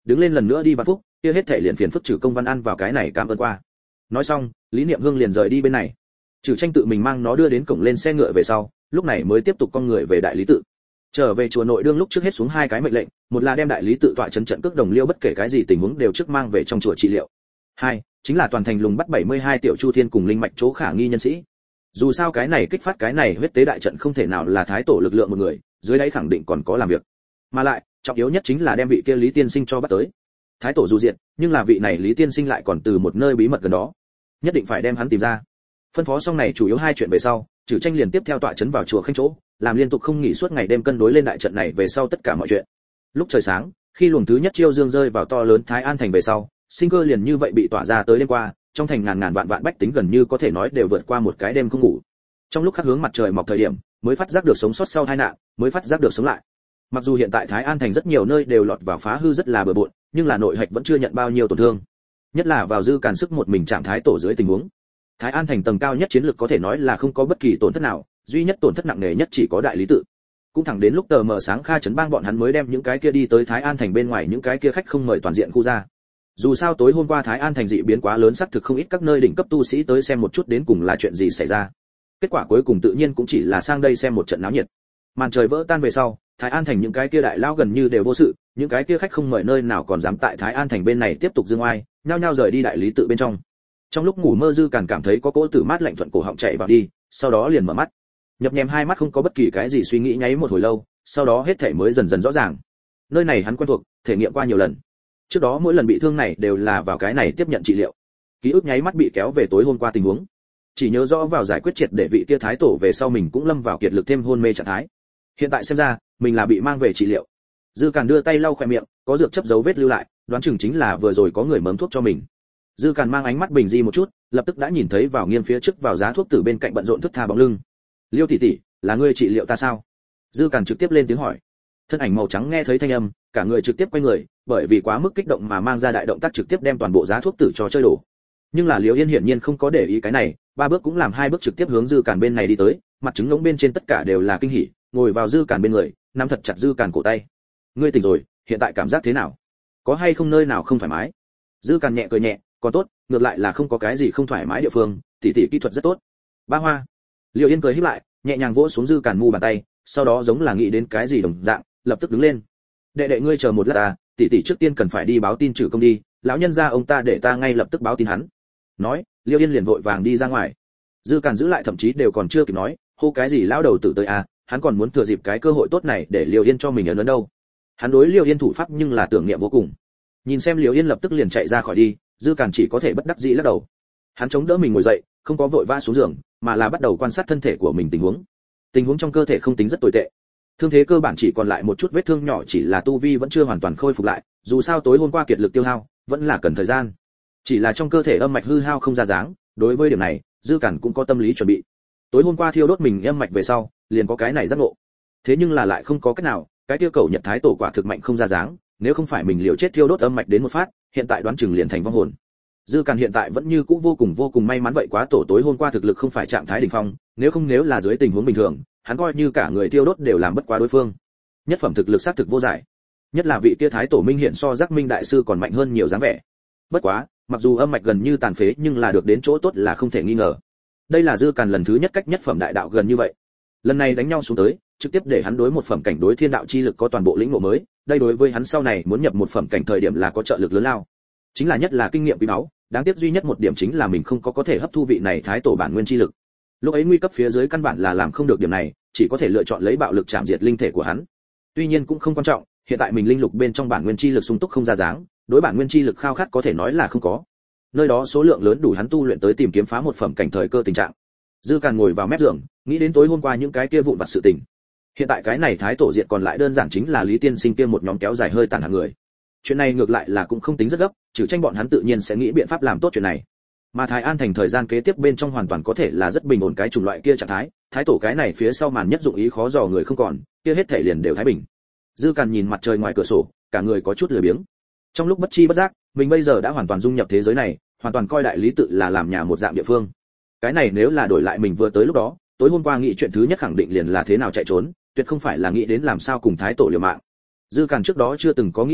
Speaker 1: đứng lên lần nữa đi Vạn Phúc, kia hết thể liền phiền phức Trử Công Văn ăn vào cái này cảm ơn qua. Nói xong, Lý Niệm Hương liền rời đi bên này. Trử Tranh tự mình mang nó đưa đến cổng lên xe ngựa về sau, lúc này mới tiếp tục con người về đại lý tự. Trở về chùa nội đương lúc trước hết xuống hai cái mệnh lệnh, một là đem đại lý tự tọa trấn trận cước đồng liêu bất kể cái gì tình huống đều trước mang về trong chùa trị liệu. Hai, chính là toàn thành lùng bắt 72 tiểu chu thiên cùng linh mạch chỗ khả nghi nhân sĩ. Dù sao cái này kích phát cái này huyết tế đại trận không thể nào là thái tổ lực lượng một người, dưới đáy khẳng định còn có làm việc. Mà lại, trọng yếu nhất chính là đem vị kia Lý tiên sinh cho bắt tới. Thái tổ dù diện, nhưng là vị này Lý tiên sinh lại còn từ một nơi bí mật gần đó, nhất định phải đem hắn tìm ra. Phân phó xong này chủ yếu hai chuyện về sau, Trử Tranh liền tiếp theo tọa trấn vào chùa Khanh chỗ, làm liên tục không nghỉ suốt ngày đêm cân đối lên đại trận này về sau tất cả mọi chuyện. Lúc trời sáng, khi luồng thứ nhất chiêu dương rơi vào to lớn Thái An thành về sau, sinh cơ liền như vậy bị tỏa ra tới đêm qua, trong thành ngàn ngàn vạn vạn bách tính gần như có thể nói đều vượt qua một cái đêm không ngủ. Trong lúc khắc hướng mặt trời mọc thời điểm, mới phát giác được sống sót sau tai nạn, mới phát giác được sống lại. Mặc dù hiện tại Thái An thành rất nhiều nơi đều lọt vào phá hư rất là bừa bộn, nhưng là nội hạch vẫn chưa nhận bao nhiêu tổn thương. Nhất là vào Dư Càn sức một mình chạm thái tổ dưới tình huống, Thái An thành tầng cao nhất chiến lược có thể nói là không có bất kỳ tổn thất nào, duy nhất tổn thất nặng nề nhất chỉ có đại lý tự. Cũng thẳng đến lúc tờ mờ sáng Kha trấn bang bọn hắn mới đem những cái kia đi tới Thái An thành bên ngoài những cái kia khách không mời toàn diện khu ra. Dù sao tối hôm qua Thái An thành dị biến quá lớn, xác thực không ít các nơi đỉnh cấp tu sĩ tới xem một chút đến cùng là chuyện gì xảy ra. Kết quả cuối cùng tự nhiên cũng chỉ là sang đây xem một trận náo nhiệt. Màn trời vỡ tan về sau, Thái An thành những cái kia đại lao gần như đều vô sự, những cái kia khách không mời nơi nào còn dám tại Thái An thành bên này tiếp tục dương oai, nhao nhao rời đi đại lý tự bên trong. Trong lúc ngủ mơ Dư Càn cảm thấy có cỗ tử mát lạnh thuận cổ họng chạy vào đi, sau đó liền mở mắt. Nhập nhèm hai mắt không có bất kỳ cái gì suy nghĩ nháy một hồi lâu, sau đó hết thảy mới dần dần rõ ràng. Nơi này hắn quen thuộc, thể nghiệm qua nhiều lần. Trước đó mỗi lần bị thương này đều là vào cái này tiếp nhận trị liệu. Ký ức nháy mắt bị kéo về tối hôm qua tình huống. Chỉ nhớ rõ vào giải quyết triệt để vị kia thái tổ về sau mình cũng lâm vào kiệt lực thêm hôn mê trạng thái. Hiện tại xem ra, mình là bị mang về trị liệu. Dư Càn đưa tay lau khóe miệng, có dược chấp dấu vết lưu lại, đoán chừng chính là vừa rồi có người mớm thuốc cho mình. Dư Càn mang ánh mắt bình di một chút, lập tức đã nhìn thấy vào nghiêng phía trước vào giá thuốc từ bên cạnh bận rộn thức tha bóng lưng. Liêu tỷ tỷ, là ngươi trị liệu ta sao? Dư Càn trực tiếp lên tiếng hỏi. Thân ảnh màu trắng nghe thấy thanh âm, cả người trực tiếp quay người, bởi vì quá mức kích động mà mang ra đại động tác trực tiếp đem toàn bộ giá thuốc tử cho chơi đổ. Nhưng là Liêu Yên hiển nhiên không có để ý cái này, ba bước cũng làm hai bước trực tiếp hướng Dư Càn bên này đi tới, mặt trứng ngỗng bên trên tất cả đều là kinh hỉ, ngồi vào Dư Càn bên người, nắm thật chặt Dư Càn cổ tay. Ngươi tỉnh rồi, hiện tại cảm giác thế nào? Có hay không nơi nào không thoải mái? Dư Càn nhẹ cười nhẹ, còn tốt, ngược lại là không có cái gì không thoải mái địa phương, tỷ tỷ kỹ thuật rất tốt. Ba Hoa. Liêu Yên cười híp lại, nhẹ nhàng vỗ xuống Dư Càn mu bàn tay, sau đó giống là nghĩ đến cái gì đồng dạng, lập tức đứng lên. Đệ đệ ngươi chờ một lát ta, tỷ tỷ trước tiên cần phải đi báo tin Trử Công đi, lão nhân gia ông ta để ta ngay lập tức báo tin hắn. Nói, Liêu Yên liền vội vàng đi ra ngoài. Dư Càn giữ lại thậm chí đều còn chưa kịp nói, hô cái gì lão đầu tử tới à, hắn còn muốn thừa dịp cái cơ hội tốt này để Liêu Yên cho mình ấn đâu. Hắn đối Liêu Yên thủ pháp nhưng là tưởng niệm vô cùng. Nhìn xem Liêu Yên lập tức liền chạy ra khỏi đi, Dư Càn chỉ có thể bất đắc dĩ lắc đầu. Hắn chống đỡ mình ngồi dậy, không có vội vã xuống giường, mà là bắt đầu quan sát thân thể của mình tình huống. Tình huống trong cơ thể không tính rất tồi tệ. Thương thế cơ bản chỉ còn lại một chút vết thương nhỏ, chỉ là tu vi vẫn chưa hoàn toàn khôi phục lại, dù sao tối hôm qua kiệt lực tiêu hao, vẫn là cần thời gian. Chỉ là trong cơ thể âm mạch hư hao không ra dáng, đối với điểm này, Dư Càn cũng có tâm lý chuẩn bị. Tối hôm qua thiêu đốt mình âm mạch về sau, liền có cái này giác ngộ. Thế nhưng là lại không có cách nào, cái tiêu cầu Nhật Thái tổ quả thực mạnh không ra dáng, nếu không phải mình liều chết thiêu đốt âm mạch đến một phát, hiện tại đoán chừng liền thành vong hồn. Dư Càn hiện tại vẫn như cũ vô cùng may mắn vậy quá tổ tối hôm qua thực lực không phải trạng thái đỉnh phong, nếu là dưới tình huống bình thường, hắn coi như cả người thiêu đốt đều làm bất quá đối phương. Nhất phẩm thực lực xác thực vô giải. Nhất là vị kia Thái tổ Minh hiện so Giác Minh đại sư còn mạnh hơn nhiều dáng vẻ. Bất quá, mặc dù âm mạch gần như tàn phế nhưng là được đến chỗ tốt là không thể nghi ngờ. Đây là Dư Càn lần thứ nhất cách nhất phẩm đại đạo gần như vậy. Lần này đánh nhau xuống tới, trực tiếp để hắn đối một phẩm cảnh đối thiên đạo chi lực có toàn bộ lĩnh ngộ mới, đây đối với hắn sau này muốn nhập một phẩm cảnh thời điểm là có trợ lực lớn lao. Chính là nhất là kinh nghiệm quý báu, đáng tiếc duy nhất một điểm chính là mình không có thể hấp thu vị này Thái tổ bản nguyên chi lực. Lúc ấy nguy cấp phía dưới căn bản là làm không được điểm này, chỉ có thể lựa chọn lấy bạo lực chạm diệt linh thể của hắn. Tuy nhiên cũng không quan trọng, hiện tại mình linh lục bên trong bản nguyên chi lực sung túc không ra dáng, đối bản nguyên chi lực khao khát có thể nói là không có. Nơi đó số lượng lớn đủ hắn tu luyện tới tìm kiếm phá một phẩm cảnh thời cơ tình trạng. Dư Càn ngồi vào mép giường, nghĩ đến tối hôm qua những cái kia vụn vặt sự tình. Hiện tại cái này Thái tổ diện còn lại đơn giản chính là Lý tiên sinh kia một nhóm kéo dài hơi tàn hàng người. Chuyện này ngược lại là cũng không tính rất gấp, Trừ Tranh bọn hắn tự nhiên sẽ nghĩ biện pháp làm tốt chuyện này. Mà Thái An thành thời gian kế tiếp bên trong hoàn toàn có thể là rất bình ổn cái chủng loại kia trạng thái, Thái tổ cái này phía sau màn nhất dụng ý khó dò người không còn, kia hết thể liền đều thái bình. Dư Càn nhìn mặt trời ngoài cửa sổ, cả người có chút lười biếng. Trong lúc bất chi bất giác, mình bây giờ đã hoàn toàn dung nhập thế giới này, hoàn toàn coi đại lý tự là làm nhà một dạng địa phương. Cái này nếu là đổi lại mình vừa tới lúc đó, tối hôm qua nghĩ chuyện thứ nhất khẳng định liền là thế nào chạy trốn, tuyệt không phải là nghĩ đến làm sao cùng Thái tổ liều mạng. Dư Càn trước đó chưa từng có nghĩ tới,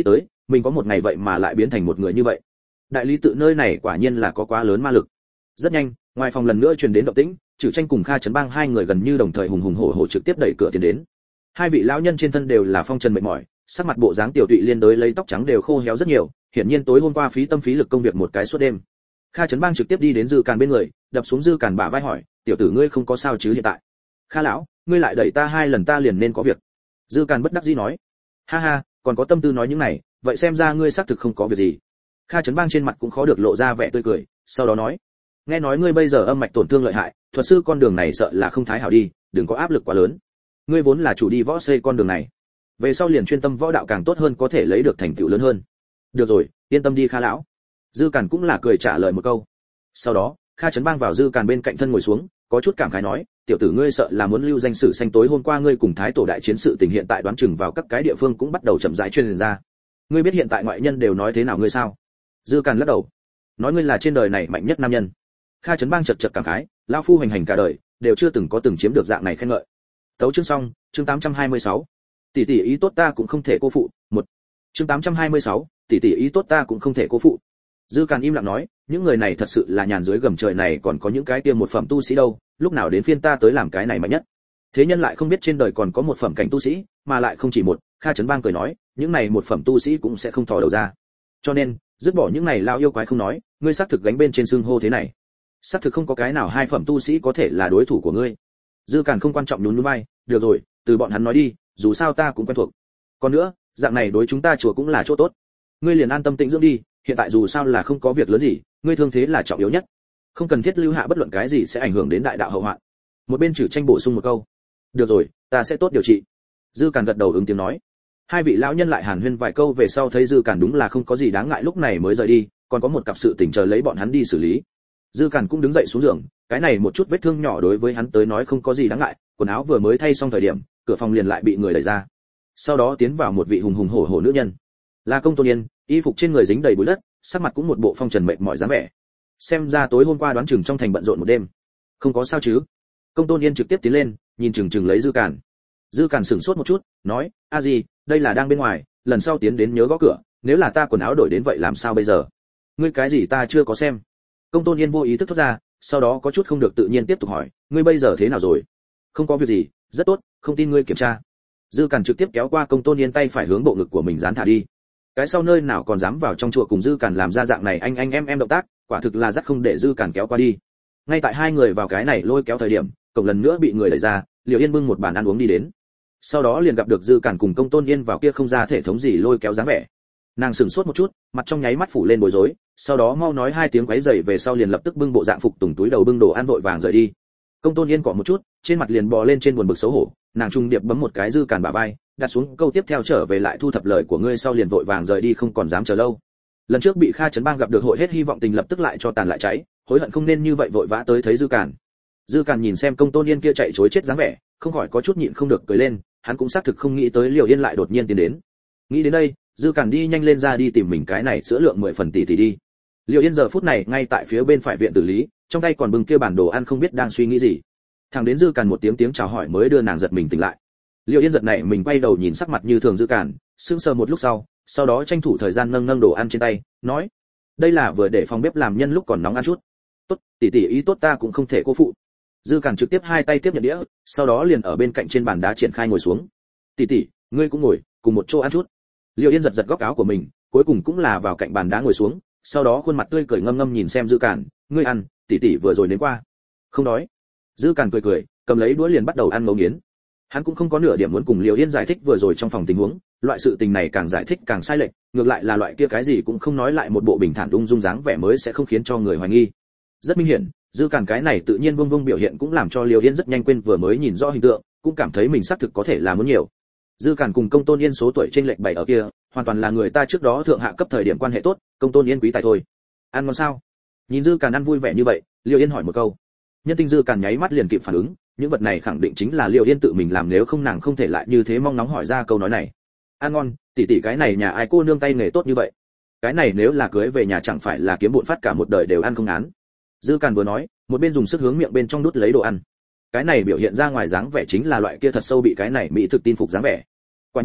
Speaker 1: mình có một ngày vậy mà lại biến thành một người như vậy. Đại lý tự nơi này quả nhiên là có quá lớn ma lực. Rất nhanh, ngoài phòng lần nữa truyền đến động tĩnh, Trử Tranh cùng Kha Trấn Bang hai người gần như đồng thời hùng hùng hổ hổ trực tiếp đẩy cửa tiến đến. Hai vị lão nhân trên thân đều là phong trần mệt mỏi, sắc mặt bộ dáng tiểu tụy liên đối lấy tóc trắng đều khô héo rất nhiều, hiển nhiên tối hôm qua phí tâm phí lực công việc một cái suốt đêm. Kha Trấn Bang trực tiếp đi đến Dư Càn bên người, đập xuống Dư Càn bả vai hỏi, tiểu tử ngươi không có sao chứ hiện tại? Kha lão, ngươi lại đẩy ta hai lần ta liền nên có việc. Dư Càn bất đắc dĩ nói, ha ha, còn có tâm tư nói những này, vậy xem ra ngươi xác thực không có việc gì. Kha Trấn Bang trên mặt cũng khó được lộ ra vẻ tươi cười, sau đó nói, nghe nói ngươi bây giờ âm mạch tổn thương lợi hại, thuật sư con đường này sợ là không thái hảo đi, đừng có áp lực quá lớn. Ngươi vốn là chủ đi võ xây con đường này, về sau liền chuyên tâm võ đạo càng tốt hơn, có thể lấy được thành tựu lớn hơn. Được rồi, yên tâm đi Kha lão. Dư Càn cũng là cười trả lời một câu. Sau đó, Kha Trấn Bang vào Dư Càn bên cạnh thân ngồi xuống, có chút cảm khái nói, tiểu tử ngươi sợ là muốn lưu danh sử xanh, tối hôm qua ngươi cùng thái tổ đại chiến sự tình hiện tại đoán chừng vào các cái địa phương cũng bắt đầu chậm rãi truyền ra. Ngươi biết hiện tại ngoại nhân đều nói thế nào ngươi sao? Dư Càn lắc đầu, nói ngươi là trên đời này mạnh nhất nam nhân. Kha Trấn Bang chật chật cảm khái, lão phu hành hành cả đời, đều chưa từng có từng chiếm được dạng này khen ngợi. Tấu chương xong, chương 826. Tỷ tỷ ý tốt ta cũng không thể cô phụ. Một. Chương 826, tỷ tỷ ý tốt ta cũng không thể cô phụ. Dư Càn im lặng nói, những người này thật sự là nhàn dưới gầm trời này còn có những cái kia một phẩm tu sĩ đâu, lúc nào đến phiên ta tới làm cái này mạnh nhất. Thế nhân lại không biết trên đời còn có một phẩm cảnh tu sĩ, mà lại không chỉ một. Kha Trấn Bang cười nói, những này một phẩm tu sĩ cũng sẽ không thò đầu ra. Cho nên, dứt bỏ những này lao yêu quái không nói, ngươi xác thực gánh bên trên xương hô thế này. Xác thực không có cái nào hai phẩm tu sĩ có thể là đối thủ của ngươi. Dư Càn không quan trọng nhún nhún vai, được rồi, từ bọn hắn nói đi, dù sao ta cũng quen thuộc. Còn nữa, dạng này đối chúng ta chùa cũng là chỗ tốt. Ngươi liền an tâm tĩnh dưỡng đi, hiện tại dù sao là không có việc lớn gì, ngươi thương thế là trọng yếu nhất, không cần thiết lưu hạ bất luận cái gì sẽ ảnh hưởng đến đại đạo hậu hoạn. Một bên Trử Tranh bổ sung một câu, được rồi, ta sẽ tốt điều trị. Dư Càn gật đầu ứng tiếng nói. Hai vị lão nhân lại hàn huyên vài câu về sau thấy Dư Càn đúng là không có gì đáng ngại, lúc này mới rời đi, còn có một cặp sự tình chờ lấy bọn hắn đi xử lý. Dư Càn cũng đứng dậy xuống giường, cái này một chút vết thương nhỏ đối với hắn tới nói không có gì đáng ngại, quần áo vừa mới thay xong thời điểm, cửa phòng liền lại bị người đẩy ra. Sau đó tiến vào một vị hùng hùng hổ hổ nữ nhân, là Công Tôn Yên, y phục trên người dính đầy bụi đất, sắc mặt cũng một bộ phong trần mệt mỏi dáng vẻ. Xem ra tối hôm qua đoán chừng trong thành bận rộn một đêm. Không có sao chứ? Công Tôn Yên trực tiếp tiến lên, nhìn chừng lấy Dư Càn. Dư Càn sửng sốt một chút, nói, a gì, đây là đang bên ngoài, lần sau tiến đến nhớ gõ cửa, nếu là ta quần áo đổi đến vậy làm sao bây giờ? Ngươi cái gì ta chưa có xem. Công Tôn Yên vô ý thức thốt ra, sau đó có chút không được tự nhiên tiếp tục hỏi, ngươi bây giờ thế nào rồi? Không có việc gì, rất tốt, không tin ngươi kiểm tra. Dư Càn trực tiếp kéo qua Công Tôn Yên tay phải hướng bộ ngực của mình dán thả đi. Cái sau nơi nào còn dám vào trong chùa cùng Dư Càn làm ra dạng này anh em động tác, quả thực là rất không để Dư Càn kéo qua đi. Ngay tại hai người vào cái này lôi kéo thời điểm, cổng lần nữa bị người đẩy ra, Liễu Yên bưng một bàn ăn uống đi đến. Sau đó liền gặp được Dư Càn cùng Công Tôn Yên vào kia không ra thể thống gì lôi kéo dáng vẻ. Nàng sửng sốt một chút, mặt trong nháy mắt phủ lên bối rối, sau đó mau nói hai tiếng quấy rầy về sau liền lập tức bưng bộ dạng phục tùng túi đầu bưng đồ ăn vội vàng rời đi. Công Tôn Yên cọ một chút, trên mặt liền bò lên trên buồn bực xấu hổ, nàng trung điệp bấm một cái Dư Càn bả vai, đặt xuống câu tiếp theo trở về lại thu thập lời của ngươi sau liền vội vàng rời đi không còn dám chờ lâu. Lần trước bị Kha Trấn Bang gặp được hội hết hy vọng tình lập tức lại cho tàn lại cháy, hối hận không nên như vậy vội vã tới thấy Dư Càn. Dư Càn nhìn xem Công Tôn Yên kia chạy trối chết dáng vẻ, không khỏi có chút nhịn không được cười lên, hắn cũng xác thực không nghĩ tới Liễu Yên lại đột nhiên tiến đến. Nghĩ đến đây, Dư Càn đi nhanh lên ra đi tìm mình cái này sữa lượng 10 phần tỷ đi. Liễu Yên giờ phút này ngay tại phía bên phải viện tử lý, trong tay còn bưng kia bản đồ ăn không biết đang suy nghĩ gì. Thằng đến Dư Càn một tiếng chào hỏi mới đưa nàng giật mình tỉnh lại. Liễu Yên giật này mình quay đầu nhìn sắc mặt như thường Dư Càn, sững sờ một lúc sau đó tranh thủ thời gian nâng đồ ăn trên tay, nói: "Đây là vừa để phòng bếp làm nhân lúc còn nóng ăn chút." "Tốt, tỷ tỷ ý tốt ta cũng không thể cô phụ." Dư Càn trực tiếp hai tay tiếp nhận đĩa, sau đó liền ở bên cạnh trên bàn đá triển khai ngồi xuống. "Tỷ tỷ, ngươi cũng ngồi, cùng một chỗ ăn chút." Liễu Yên giật góc áo của mình, cuối cùng cũng là vào cạnh bàn đá ngồi xuống, sau đó khuôn mặt tươi cười ngâm ngâm nhìn xem Dư Càn, "Ngươi ăn, tỷ tỷ vừa rồi đến qua." "Không đói." Dư Càn cười, cầm lấy đũa liền bắt đầu ăn ngấu nghiến. Hắn cũng không có nửa điểm muốn cùng Liễu Yên giải thích vừa rồi trong phòng tình huống, loại sự tình này càng giải thích càng sai lệch, ngược lại là loại kia cái gì cũng không nói lại một bộ bình thản ung dung dáng vẻ mới sẽ không khiến cho người hoài nghi. Rất minh hiển, Dư Càn cái này tự nhiên vung biểu hiện cũng làm cho Liễu Yên rất nhanh quên vừa mới nhìn rõ hình tượng, cũng cảm thấy mình xác thực có thể là muốn nhiều. Dư Càn cùng Công Tôn Yên số tuổi chênh lệch bày ở kia, hoàn toàn là người ta trước đó thượng hạ cấp thời điểm quan hệ tốt, Công Tôn Yên quý tài thôi. Ăn ngon sao? Nhìn Dư Càn ăn vui vẻ như vậy, Liễu Yên hỏi một câu. Nhân tinh Dư Càn nháy mắt liền kịp phản ứng, những vật này khẳng định chính là Liễu Yên tự mình làm, nếu không nàng không thể lại như thế mong nóng hỏi ra câu nói này. Ăn ngon, tỷ tỷ cái này nhà ai cô nương tay nghề tốt như vậy? Cái này nếu là cưới về nhà chẳng phải là kiếm bộn phát cả một đời đều ăn không ngán. Dư Càn vừa nói, một bên dùng sức hướng miệng bên trong đút lấy đồ ăn. Cái này biểu hiện ra ngoài dáng vẻ chính là loại kia thật sâu bị cái này mỹ thực tin phục dáng vẻ. Quả nhiên,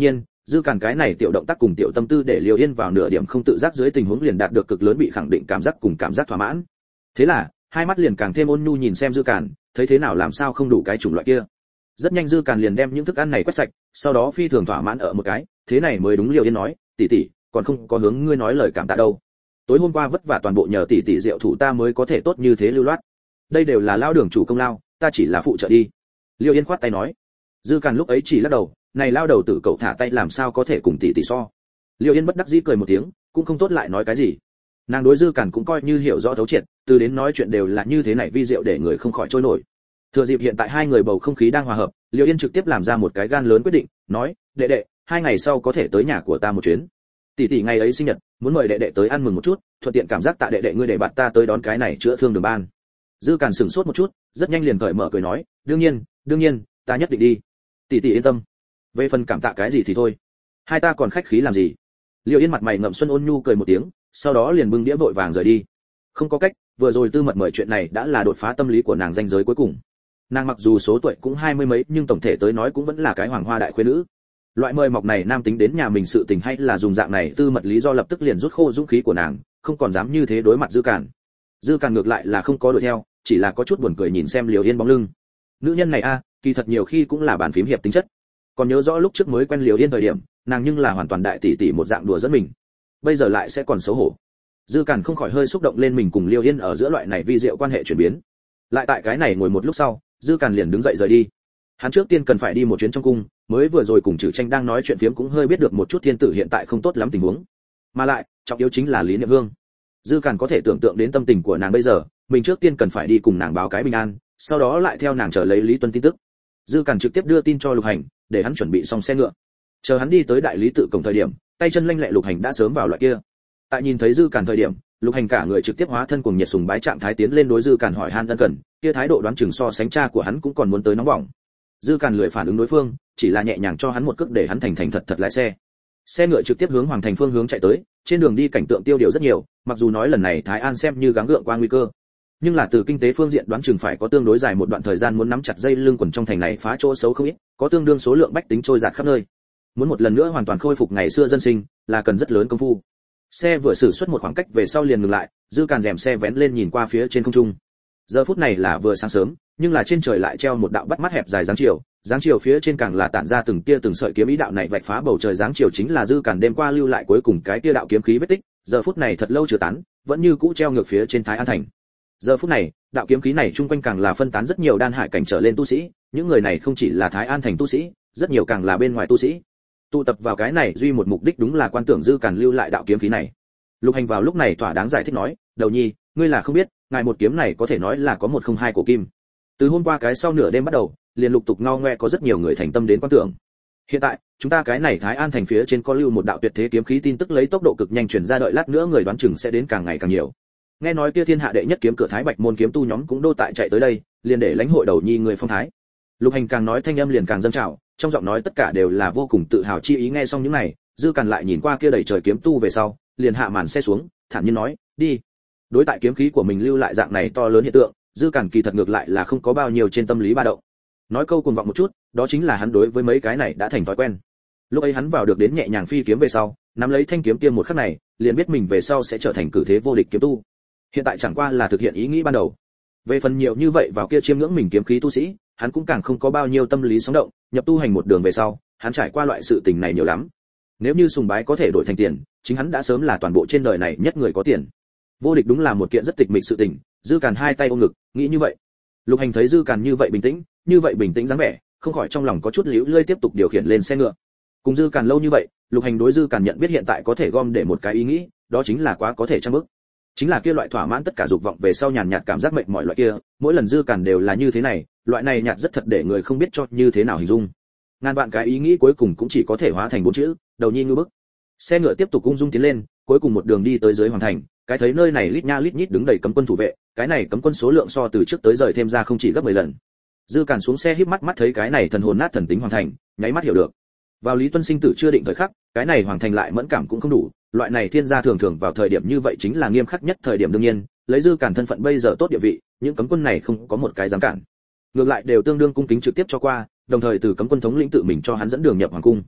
Speaker 1: Dư Càn cái này tiểu động tác cùng tiểu tâm tư để Liêu Yên vào nửa điểm không tự giác dưới tình huống liền đạt được cực lớn bị khẳng định cảm giác cùng cảm giác thỏa mãn. Thế là, hai mắt liền càng thêm ôn nhu nhìn xem Dư Càn, thấy thế nào làm sao không đủ cái chủng loại kia. Rất nhanh Dư Càn liền đem những thức ăn này quét sạch, sau đó phi thường thỏa mãn ở một cái, thế này mới đúng. Liêu Yên nói, tỷ tỷ, còn không có hướng ngươi nói lời cảm tạ đâu. Tối hôm qua vất vả toàn bộ nhờ tỷ tỷ rượu thủ ta mới có thể tốt như thế lưu loát. Đây đều là lao đường chủ công lao, ta chỉ là phụ trợ đi. Liêu Yên khoát tay nói. Dư Càn lúc ấy chỉ lắc đầu, này lao đầu tử cậu thả tay làm sao có thể cùng tỷ tỷ so. Liêu Yên bất đắc dĩ cười một tiếng, cũng không tốt lại nói cái gì. Nàng đối Dư Càn cũng coi như hiểu rõ thấu triệt, từ đến nói chuyện đều là như thế này vi diệu để người không khỏi trôi nổi. Thừa dịp hiện tại hai người bầu không khí đang hòa hợp, Liêu Yên trực tiếp làm ra một cái gan lớn quyết định, nói, đệ đệ, 2 ngày sau có thể tới nhà của ta một chuyến. Tỷ tỷ ngày ấy sinh nhật, muốn mời đệ đệ tới ăn mừng một chút, thuận tiện cảm giác tạ đệ đệ ngươi để bạn ta tới đón cái này chữa thương đường ban. Dư Càn sững sốt một chút, rất nhanh liền cởi mở cười nói, đương nhiên, ta nhất định đi. Tỷ tỷ yên tâm. Về phần cảm tạ cái gì thì thôi, hai ta còn khách khí làm gì. Liêu Yên mặt mày ngậm xuân ôn nhu cười một tiếng, sau đó liền bưng đĩa vội vàng rời đi. Không có cách, vừa rồi tư mật mời chuyện này đã là đột phá tâm lý của nàng ranh giới cuối cùng. Nàng mặc dù số tuổi cũng 20 mấy, nhưng tổng thể tới nói cũng vẫn là cái hoàng hoa đại khuê nữ. Loại mời mọc này nam tính đến nhà mình sự tình hay là dùng dạng này tư mật lý do lập tức liền rút khô dũng khí của nàng, không còn dám như thế đối mặt Dư Càn. Dư Càn ngược lại là không có đuổi theo, chỉ là có chút buồn cười nhìn xem Liêu Yên bóng lưng. Nữ nhân này kỳ thật nhiều khi cũng là bàn phím hiệp tính chất. Còn nhớ rõ lúc trước mới quen Liêu Yên thời điểm, nàng nhưng là hoàn toàn đại tỷ tỷ một dạng đùa dẫn mình. Bây giờ lại sẽ còn xấu hổ. Dư Càn không khỏi hơi xúc động lên mình cùng Liêu Yên ở giữa loại này vi diệu quan hệ chuyển biến. Lại tại cái này ngồi một lúc sau, Dư Càn liền đứng dậy rời đi. Hắn trước tiên cần phải đi một chuyến trong cung, mới vừa rồi cùng Trử Tranh đang nói chuyện phiếm cũng hơi biết được một chút thiên tử hiện tại không tốt lắm tình huống. Mà lại, trọng yếu chính là Lý Niệm Hương. Dư Càn có thể tưởng tượng đến tâm tình của nàng bây giờ, mình trước tiên cần phải đi cùng nàng báo cái bình an, sau đó lại theo nàng chờ lấy Lý Tuân tin tức. Dư Càn trực tiếp đưa tin cho Lục Hành, để hắn chuẩn bị xong xe ngựa. Chờ hắn đi tới đại lý tự cổng thời điểm, tay chân lanh lẹ Lục Hành đã sớm vào loại kia. Tại nhìn thấy Dư Càn thời điểm, Lục Hành cả người trực tiếp hóa thân cùng nhiệt sùng bái trạng thái tiến lên đối Dư Càn hỏi han ân cần, kia thái độ đoán chừng so sánh cha của hắn cũng còn muốn tới nóng bỏng. Dư Càn lười phản ứng đối phương, chỉ là nhẹ nhàng cho hắn một cước để hắn thành thành thật thật lái xe. Xe ngựa trực tiếp hướng Hoàng Thành phương hướng chạy tới, trên đường đi cảnh tượng tiêu điều rất nhiều, mặc dù nói lần này Thái An xem như gắng gượng qua nguy cơ, nhưng là từ kinh tế phương diện đoán chừng phải có tương đối dài một đoạn thời gian muốn nắm chặt dây lưng quần trong thành này phá chỗ xấu không ít, có tương đương số lượng bách tính trôi dạt khắp nơi. Muốn một lần nữa hoàn toàn khôi phục ngày xưa dân sinh, là cần rất lớn công phu. Xe vừa xử suất một khoảng cách về sau liền ngừng lại, Dư Càn rèm xe vén lên nhìn qua phía trên không trung. Giờ phút này là vừa sáng sớm, nhưng là trên trời lại treo một đạo bắt mắt hẹp dài dáng chiều phía trên càng là tản ra từng tia từng sợi kiếm ý, đạo này vạch phá bầu trời dáng chiều chính là Dư Càn đêm qua lưu lại cuối cùng cái tia đạo kiếm khí vết tích, giờ phút này thật lâu chưa tán, vẫn như cũ treo ngược phía trên Thái An thành. Giờ phút này, đạo kiếm khí này chung quanh càng là phân tán rất nhiều đan hải cảnh trở lên tu sĩ, những người này không chỉ là Thái An thành tu sĩ, rất nhiều càng là bên ngoài tu sĩ. Tụ tập vào cái này duy một mục đích đúng là quan tưởng Dư Càn lưu lại đạo kiếm khí này. Lục Hành vào lúc này thỏa đáng giải thích nói, đầu nhi, ngươi là không biết, ngài một kiếm này có thể nói là có 102 cổ kim. Từ hôm qua cái sau nửa đêm bắt đầu, liền lục tục ngao ngoe có rất nhiều người thành tâm đến quan tưởng. Hiện tại, chúng ta cái này Thái An thành phía trên có lưu một đạo tuyệt thế kiếm khí tin tức lấy tốc độ cực nhanh truyền ra, đợi lát nữa người đoán chừng sẽ đến càng ngày càng nhiều. Nghe nói kia thiên hạ đệ nhất kiếm cửa Thái Bạch môn kiếm tu nhóm cũng đô tại chạy tới đây, liền để lãnh hội đầu nhi người phong thái. Lục Hành càng nói thanh âm liền càng dâng trào, trong giọng nói tất cả đều là vô cùng tự hào chi ý. Nghe xong những này, Dư Càn lại nhìn qua kia đầy trời kiếm tu về sau, liền hạ màn xe xuống, thản nhiên nói, đi. Đối tại kiếm khí của mình lưu lại dạng này to lớn hiện tượng, Dư Càn kỳ thật ngược lại là không có bao nhiêu trên tâm lý ba động. Nói câu cuồng vọng một chút, đó chính là hắn đối với mấy cái này đã thành thói quen. Lúc ấy hắn vào được đến nhẹ nhàng phi kiếm về sau, nắm lấy thanh kiếm kia một khắc này, liền biết mình về sau sẽ trở thành cử thế vô địch kiếm tu. Hiện tại chẳng qua là thực hiện ý nghĩ ban đầu. Về phần nhiều như vậy vào kia chiêm ngưỡng mình kiếm khí tu sĩ, hắn cũng càng không có bao nhiêu tâm lý sóng động, nhập tu hành một đường về sau, hắn trải qua loại sự tình này nhiều lắm. Nếu như sùng bái có thể đổi thành tiền, chính hắn đã sớm là toàn bộ trên đời này nhất người có tiền. Vô địch đúng là một kiện rất tịch mịch sự tình. Dư Càn hai tay ôm ngực, nghĩ như vậy. Lục Hành thấy Dư Càn như vậy bình tĩnh dáng vẻ, không khỏi trong lòng có chút liễu lơi, tiếp tục điều khiển lên xe ngựa. Cùng Dư Càn lâu như vậy, Lục Hành đối Dư Càn nhận biết hiện tại có thể gom để một cái ý nghĩ, đó chính là quá có thể trăm bước. Chính là kia loại thỏa mãn tất cả dục vọng về sau nhàn nhạt cảm giác mệt mỏi loại kia, mỗi lần Dư Càn đều là như thế này, loại này nhạt rất thật để người không biết cho như thế nào hình dung. Ngàn vạn cái ý nghĩ cuối cùng cũng chỉ có thể hóa thành 4 chữ, đầu nhi ngư bức. Xe ngựa tiếp tục ung dung tiến lên, cuối cùng một đường đi tới dưới hoàng thành, cái thấy nơi này lít nha lít nhít đứng đầy cấm quân thủ vệ, cái này cấm quân số lượng so từ trước tới giờ thêm ra không chỉ gấp 10 lần. Dư Càn xuống xe híp mắt mắt thấy cái này thần hồn nát thần tính hoàng thành, nháy mắt hiểu được. Vào Lý Tuân sinh tử chưa định thời khắc, cái này hoàng thành lại mẫn cảm cũng không đủ, loại này thiên gia thường thường vào thời điểm như vậy chính là nghiêm khắc nhất thời điểm. Đương nhiên, lấy Dư Càn thân phận bây giờ tốt địa vị, những cấm quân này không có một cái dám cản. Ngược lại đều tương đương cung kính trực tiếp cho qua, đồng thời từ cấm quân thống lĩnh tự mình cho hắn dẫn đường nhập hoàng cung.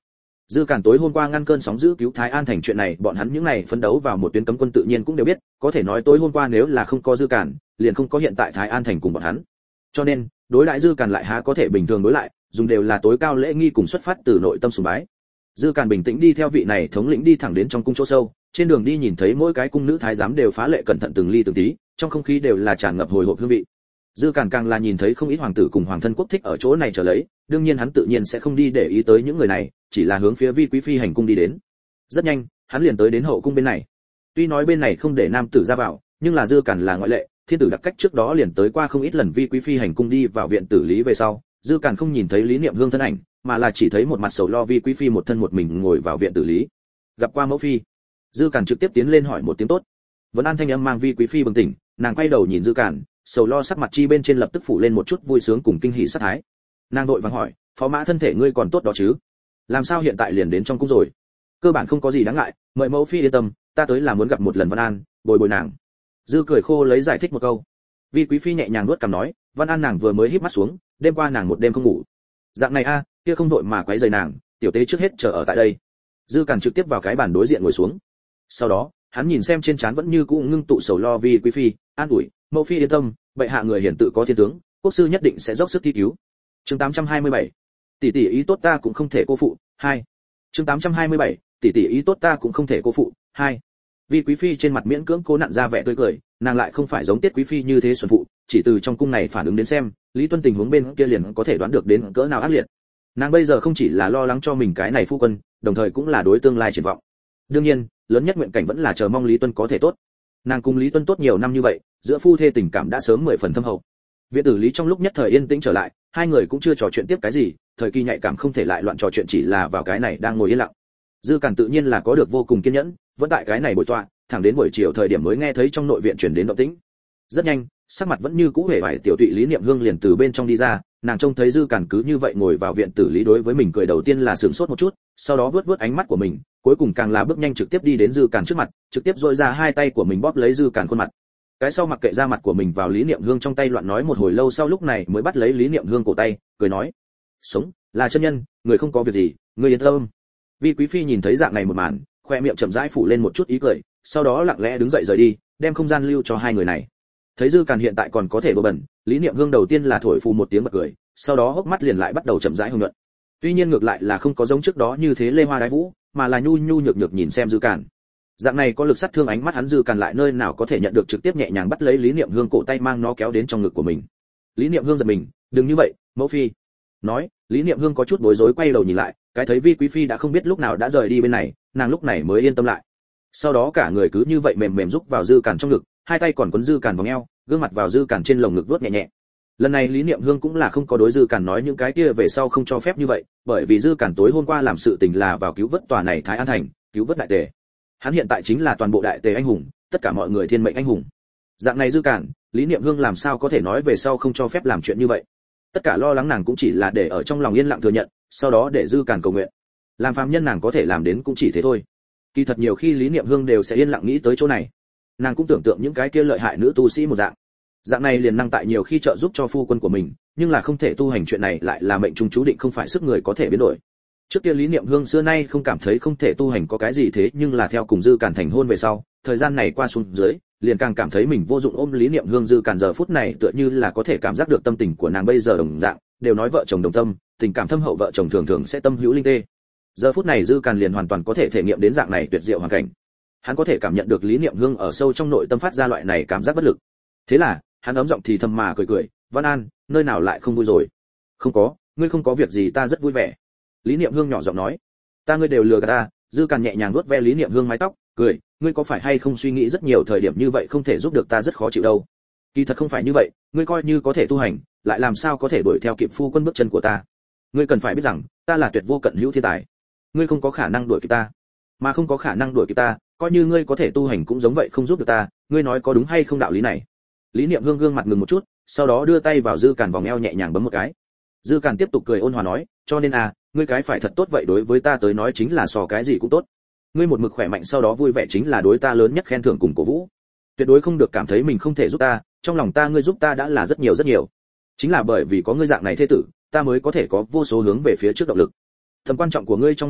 Speaker 1: Dư Cản tối hôm qua ngăn cơn sóng dữ cứu Thái An thành chuyện này, bọn hắn những này phấn đấu vào một tuyến cấm quân tự nhiên cũng đều biết, có thể nói tối hôm qua nếu là không có Dư Cản, liền không có hiện tại Thái An thành cùng bọn hắn. Cho nên, đối lại Dư Cản lại há có thể bình thường đối lại, dùng đều là tối cao lễ nghi cùng xuất phát từ nội tâm sùng bái. Dư Cản bình tĩnh đi theo vị này thống lĩnh đi thẳng đến trong cung chỗ sâu, trên đường đi nhìn thấy mỗi cái cung nữ thái giám đều phá lệ cẩn thận từng ly từng tí, trong không khí đều là tràn ngập hồi hộp hương vị. Dư Cản càng là nhìn thấy không ít hoàng tử cùng hoàng thân quốc thích ở chỗ này chờ lấy, đương nhiên hắn tự nhiên sẽ không đi để ý tới những người này, chỉ là hướng phía Vi quý phi hành cung đi đến. Rất nhanh, hắn liền tới đến hậu cung bên này. Tuy nói bên này không để nam tử ra vào, nhưng là Dư Cản là ngoại lệ, thiên tử đặc cách trước đó liền tới qua không ít lần Vi quý phi hành cung đi vào viện tử lý về sau, Dư Cản không nhìn thấy Lý Niệm Hương thân ảnh, mà là chỉ thấy một mặt sầu lo Vi quý phi một thân một mình ngồi vào viện tử lý. Gặp qua mẫu phi. Dư Cản trực tiếp tiến lên hỏi một tiếng tốt. Vẫn an thanh âm mang Vi quý phi bừng tỉnh, nàng quay đầu nhìn Dư Cản, sầu lo sắc mặt chi bên trên lập tức phủ lên một chút vui sướng cùng kinh hỉ sát thái. Nàng vội vàng hỏi, phó mã thân thể ngươi còn tốt đó chứ? Làm sao hiện tại liền đến trong cung rồi? Cơ bản không có gì đáng ngại, mời mẫu phi yên tâm, ta tới là muốn gặp một lần Văn An, bồi bồi nàng. Dư cười khô lấy giải thích một câu. Vi quý phi nhẹ nhàng nuốt cằm nói, Văn An nàng vừa mới híp mắt xuống, đêm qua nàng một đêm không ngủ. Dạng này a, kia không đội mà quấy rầy nàng, tiểu tế trước hết chờ ở tại đây. Dư Càn trực tiếp vào cái bàn đối diện ngồi xuống. Sau đó, hắn nhìn xem trên trán vẫn như cũ ngưng tụ sầu lo Vi quý phi, an ủi, mẫu phi yên tâm, bệ hạ người hiển tự có thiên tướng, quốc sư nhất định sẽ dốc sức thi cứu. Chương 827. Tỷ tỷ ý tốt ta cũng không thể cô phụ. 2. Chương 827. Tỷ tỷ ý tốt ta cũng không thể cô phụ. 2. Vi quý phi trên mặt miễn cưỡng cố nặn ra vẻ tươi cười, nàng lại không phải giống Tiết quý phi như thế xuẩn phụ, chỉ từ trong cung này phản ứng đến xem, Lý Tuân tình huống bên kia liền có thể đoán được đến cỡ nào ác liệt. Nàng bây giờ không chỉ là lo lắng cho mình cái này phu quân, đồng thời cũng là đối tương lai triển vọng. Đương nhiên, lớn nhất nguyện cảnh vẫn là chờ mong Lý Tuân có thể tốt. Nàng cùng Lý Tuân tốt nhiều năm như vậy, giữa phu thê tình cảm đã sớm 10 phần thâm hậu. Viện tử Lý trong lúc nhất thời yên tĩnh trở lại, hai người cũng chưa trò chuyện tiếp cái gì, thời kỳ nhạy cảm không thể lại loạn trò chuyện, chỉ là vào cái này đang ngồi yên lặng. Dư Càn tự nhiên là có được vô cùng kiên nhẫn, vẫn tại cái này bồi tọa, thẳng đến buổi chiều thời điểm mới nghe thấy trong nội viện truyền đến động tĩnh. Rất nhanh, sắc mặt vẫn như cũ hề vải tiểu tụy Lý Niệm Hương liền từ bên trong đi ra, nàng trông thấy Dư Càn cứ như vậy ngồi vào viện tử Lý đối với mình cười, đầu tiên là sửng sốt một chút, sau đó vớt vớt ánh mắt của mình, cuối cùng càng là bước nhanh trực tiếp đi đến Dư Càn trước mặt, trực tiếp duỗi ra hai tay của mình bóp lấy Dư Càn khuôn mặt. Cái sau mặc kệ da mặt của mình vào Lý Niệm Hương trong tay loạn nói một hồi lâu, sau lúc này mới bắt lấy Lý Niệm Hương cổ tay, cười nói: "Sống, là chân nhân, người không có việc gì, người yên tâm." Vi quý phi nhìn thấy dạng này một màn, khoe miệng chậm rãi phủ lên một chút ý cười, sau đó lặng lẽ đứng dậy rời đi, đem không gian lưu cho hai người này. Thấy Dư Càn hiện tại còn có thể bừa bẩn, Lý Niệm Hương đầu tiên là thổi phù một tiếng bật cười, sau đó hốc mắt liền lại bắt đầu chậm rãi hồng nhuận. Tuy nhiên ngược lại là không có giống trước đó như thế lê hoa đái vũ, mà là nhu nhu nhược nhược nhìn xem Dư Càn. Dạng này có lực sát thương ánh mắt hắn Dư Càn lại nơi nào có thể nhận được, trực tiếp nhẹ nhàng bắt lấy Lý Niệm Hương cổ tay mang nó kéo đến trong ngực của mình. Lý Niệm Hương giật mình, đừng như vậy, mẫu phi. Nói, Lý Niệm Hương có chút bối rối quay đầu nhìn lại, cái thấy Vi quý phi đã không biết lúc nào đã rời đi bên này, nàng lúc này mới yên tâm lại. Sau đó cả người cứ như vậy mềm mềm rúc vào Dư Càn trong ngực, hai tay còn quấn Dư Càn vòng eo, gương mặt vào Dư Càn trên lồng ngực vuốt nhẹ nhẹ. Lần này Lý Niệm Hương cũng là không có đối Dư Càn nói những cái kia về sau không cho phép như vậy, bởi vì Dư Càn tối hôm qua làm sự tình là vào cứu vớt tòa này Thái An thành, cứu vớt đại tề. Hắn hiện tại chính là toàn bộ đại tề anh hùng, tất cả mọi người thiên mệnh anh hùng. Dạng này Dư Càn, Lý Niệm Hương làm sao có thể nói về sau không cho phép làm chuyện như vậy. Tất cả lo lắng nàng cũng chỉ là để ở trong lòng yên lặng thừa nhận, sau đó để Dư Càn cầu nguyện. Làm phàm nhân nàng có thể làm đến cũng chỉ thế thôi. Kỳ thật nhiều khi Lý Niệm Hương đều sẽ yên lặng nghĩ tới chỗ này. Nàng cũng tưởng tượng những cái kia lợi hại nữ tu sĩ một dạng. Dạng này liền năng tại nhiều khi trợ giúp cho phu quân của mình, nhưng là không thể tu hành chuyện này lại là mệnh trung chú định, không phải sức người có thể biến đổi. Trước kia Lý Niệm Hương xưa nay không cảm thấy không thể tu hành có cái gì thế, nhưng là theo cùng Dư Càn thành hôn về sau, thời gian này qua xuống dưới, liền càng cảm thấy mình vô dụng. Ôm Lý Niệm Hương Dư Càn giờ phút này tựa như là có thể cảm giác được tâm tình của nàng bây giờ đồng dạng, đều nói vợ chồng đồng tâm, tình cảm thâm hậu vợ chồng thường thường sẽ tâm hữu linh tê. Giờ phút này Dư Càn liền hoàn toàn có thể thể nghiệm đến dạng này tuyệt diệu hoàn cảnh. Hắn có thể cảm nhận được Lý Niệm Hương ở sâu trong nội tâm phát ra loại này cảm giác bất lực. Thế là, hắn ấm giọng thì thầm mà cười cười, "Văn An, nơi nào lại không vui rồi?" "Không có, ngươi không có việc gì, ta rất vui vẻ." Lý Niệm Hương nhỏ giọng nói. "Ta ngươi đều lừa gạt ta." Dư Càn nhẹ nhàng vuốt ve Lý Niệm Hương mái tóc, cười, "Ngươi có phải hay không suy nghĩ rất nhiều thời điểm như vậy không thể giúp được ta rất khó chịu đâu. Kỳ thật không phải như vậy, ngươi coi như có thể tu hành, lại làm sao có thể đuổi theo kịp phu quân bước chân của ta. Ngươi cần phải biết rằng, ta là tuyệt vô cận hữu thiên tài. Ngươi không có khả năng đuổi kịp ta, mà không có khả năng đuổi kịp ta, coi như ngươi có thể tu hành cũng giống vậy không giúp được ta, ngươi nói có đúng hay không đạo lý này?" Lý Niệm Hương gương mặt ngừng một chút, sau đó đưa tay vào Dư Càn vòng eo nhẹ nhàng bấm một cái. Dư Càn tiếp tục cười ôn hòa nói, "Cho nên ngươi cái phải thật tốt vậy, đối với ta tới nói chính là so cái gì cũng tốt. Ngươi một mực khỏe mạnh sau đó vui vẻ chính là đối ta lớn nhất khen thưởng cùng cổ vũ. Tuyệt đối không được cảm thấy mình không thể giúp ta, trong lòng ta ngươi giúp ta đã là rất nhiều rất nhiều. Chính là bởi vì có ngươi dạng này thế tử, ta mới có thể có vô số hướng về phía trước động lực. Tầm quan trọng của ngươi trong mắt ta,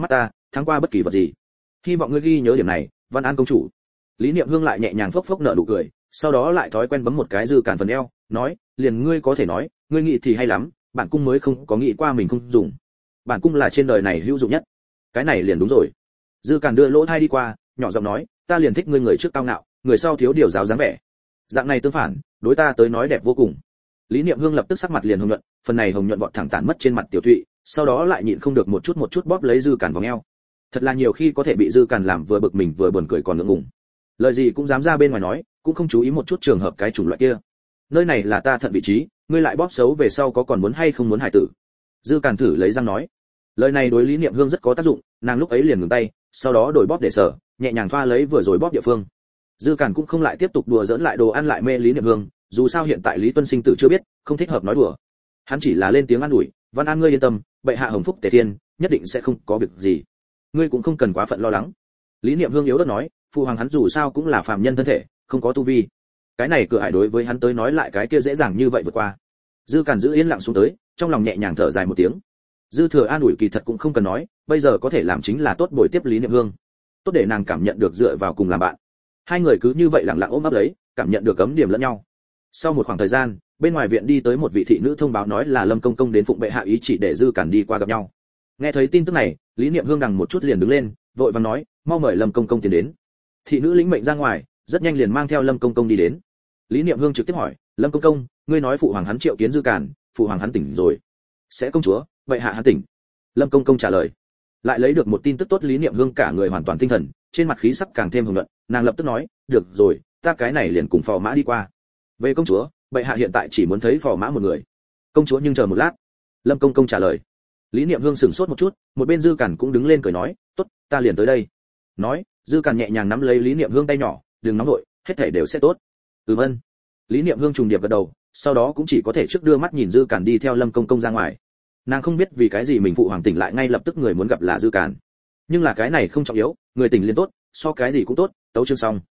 Speaker 1: thắng qua bất kỳ vật gì. Hy vọng ngươi ghi nhớ điểm này, Văn An công chủ. Lý Niệm Hương lại nhẹ nhàng phốc phốc nở nụ cười, sau đó lại thói quen bấm một cái Dư Càn phần eo, nói, liền ngươi có thể nói, ngươi nghĩ thì hay lắm, bản cung mới không có nghĩ qua mình không dùng. Bản cung là trên đời này hữu dụng nhất. Cái này liền đúng rồi. Dư Càn đưa lỗ tai đi qua, nhỏ giọng nói, ta liền thích ngươi người trước cao ngạo, người sau thiếu điều giáo dáng vẻ. Dạng này tương phản, đối ta tới nói đẹp vô cùng. Lý Niệm Hương lập tức sắc mặt liền hồng nhuận, phần này hồng nhuận vọt thẳng tản mất trên mặt Tiểu Thụy, sau đó lại nhịn không được một chút bóp lấy Dư Càn vòng eo. Thật là nhiều khi có thể bị Dư Càn làm vừa bực mình vừa buồn cười còn ngượng ngùng. Lời gì cũng dám ra bên ngoài nói, cũng không chú ý một chút trường hợp cái chủng loại kia. Nơi này là ta thận vị trí, ngươi lại bóp xấu về sau có còn muốn hay không muốn hại tử. Dư Càn thử lấy răng nói. Lời này đối Lý Niệm Hương rất có tác dụng, nàng lúc ấy liền ngừng tay, sau đó đổi bóp để sở, nhẹ nhàng thoa lấy vừa rồi bóp địa phương. Dư Càn cũng không lại tiếp tục đùa giỡn lại đồ ăn lại mê Lý Niệm Hương, dù sao hiện tại Lý Tuân sinh tử chưa biết, không thích hợp nói đùa. Hắn chỉ là lên tiếng an ủi, Văn An ngươi yên tâm, bệ hạ hồng phúc tề thiên, nhất định sẽ không có việc gì. Ngươi cũng không cần quá phận lo lắng. Lý Niệm Hương yếu ớt nói, phụ hoàng hắn dù sao cũng là phàm nhân thân thể, không có tu vi. Cái này cửa ải đối với hắn tới nói lại cái kia dễ dàng như vậy vượt qua. Dư Càn giữ yên lặng xuống tới, trong lòng nhẹ nhàng thở dài một tiếng. Dư Thừa an ủi kỳ thật cũng không cần nói, bây giờ có thể làm chính là tốt bồi tiếp Lý Niệm Hương, tốt để nàng cảm nhận được dựa vào cùng làm bạn. Hai người cứ như vậy lặng lặng ôm ấp lấy, cảm nhận được cấm điểm lẫn nhau. Sau một khoảng thời gian, bên ngoài viện đi tới một vị thị nữ thông báo nói là Lâm công công đến phụng bệ hạ ý chỉ để Dư Càn đi qua gặp nhau. Nghe thấy tin tức này, Lý Niệm Hương đằng một chút liền đứng lên, vội vàng nói, mau mời Lâm công công tiến đến. Thị nữ lĩnh mệnh ra ngoài, rất nhanh liền mang theo Lâm công công đi đến. Lý Niệm Hương trực tiếp hỏi, Lâm công công, ngươi nói phụ hoàng hắn triệu kiến Dư Càn, phụ hoàng hắn tỉnh rồi. Sẽ công chúa, vậy hạ hắn tỉnh. Lâm công công trả lời. Lại lấy được một tin tức tốt, Lý Niệm Hương cả người hoàn toàn tinh thần, trên mặt khí sắc càng thêm hồng nhuận, nàng lập tức nói, được rồi, ta cái này liền cùng phò mã đi qua. Về công chúa, bệ hạ hiện tại chỉ muốn thấy phò mã một người. Công chúa nhưng chờ một lát. Lâm công công trả lời. Lý Niệm Hương sững sốt một chút, một bên Dư Càn cũng đứng lên cười nói, tốt, ta liền tới đây. Nói, Dư Càn nhẹ nhàng nắm lấy Lý Niệm Hương tay nhỏ, đừng nóng vội, hết thảy đều sẽ tốt. Ân. Lý Niệm Hương trùng điệp gật đầu, sau đó cũng chỉ có thể trước đưa mắt nhìn Dư Càn đi theo Lâm công công ra ngoài. Nàng không biết vì cái gì mình phụ hoàng tỉnh lại ngay lập tức người muốn gặp là Dư Càn, nhưng là cái này không trọng yếu, người tỉnh liền tốt, so cái gì cũng tốt. Tấu chương xong.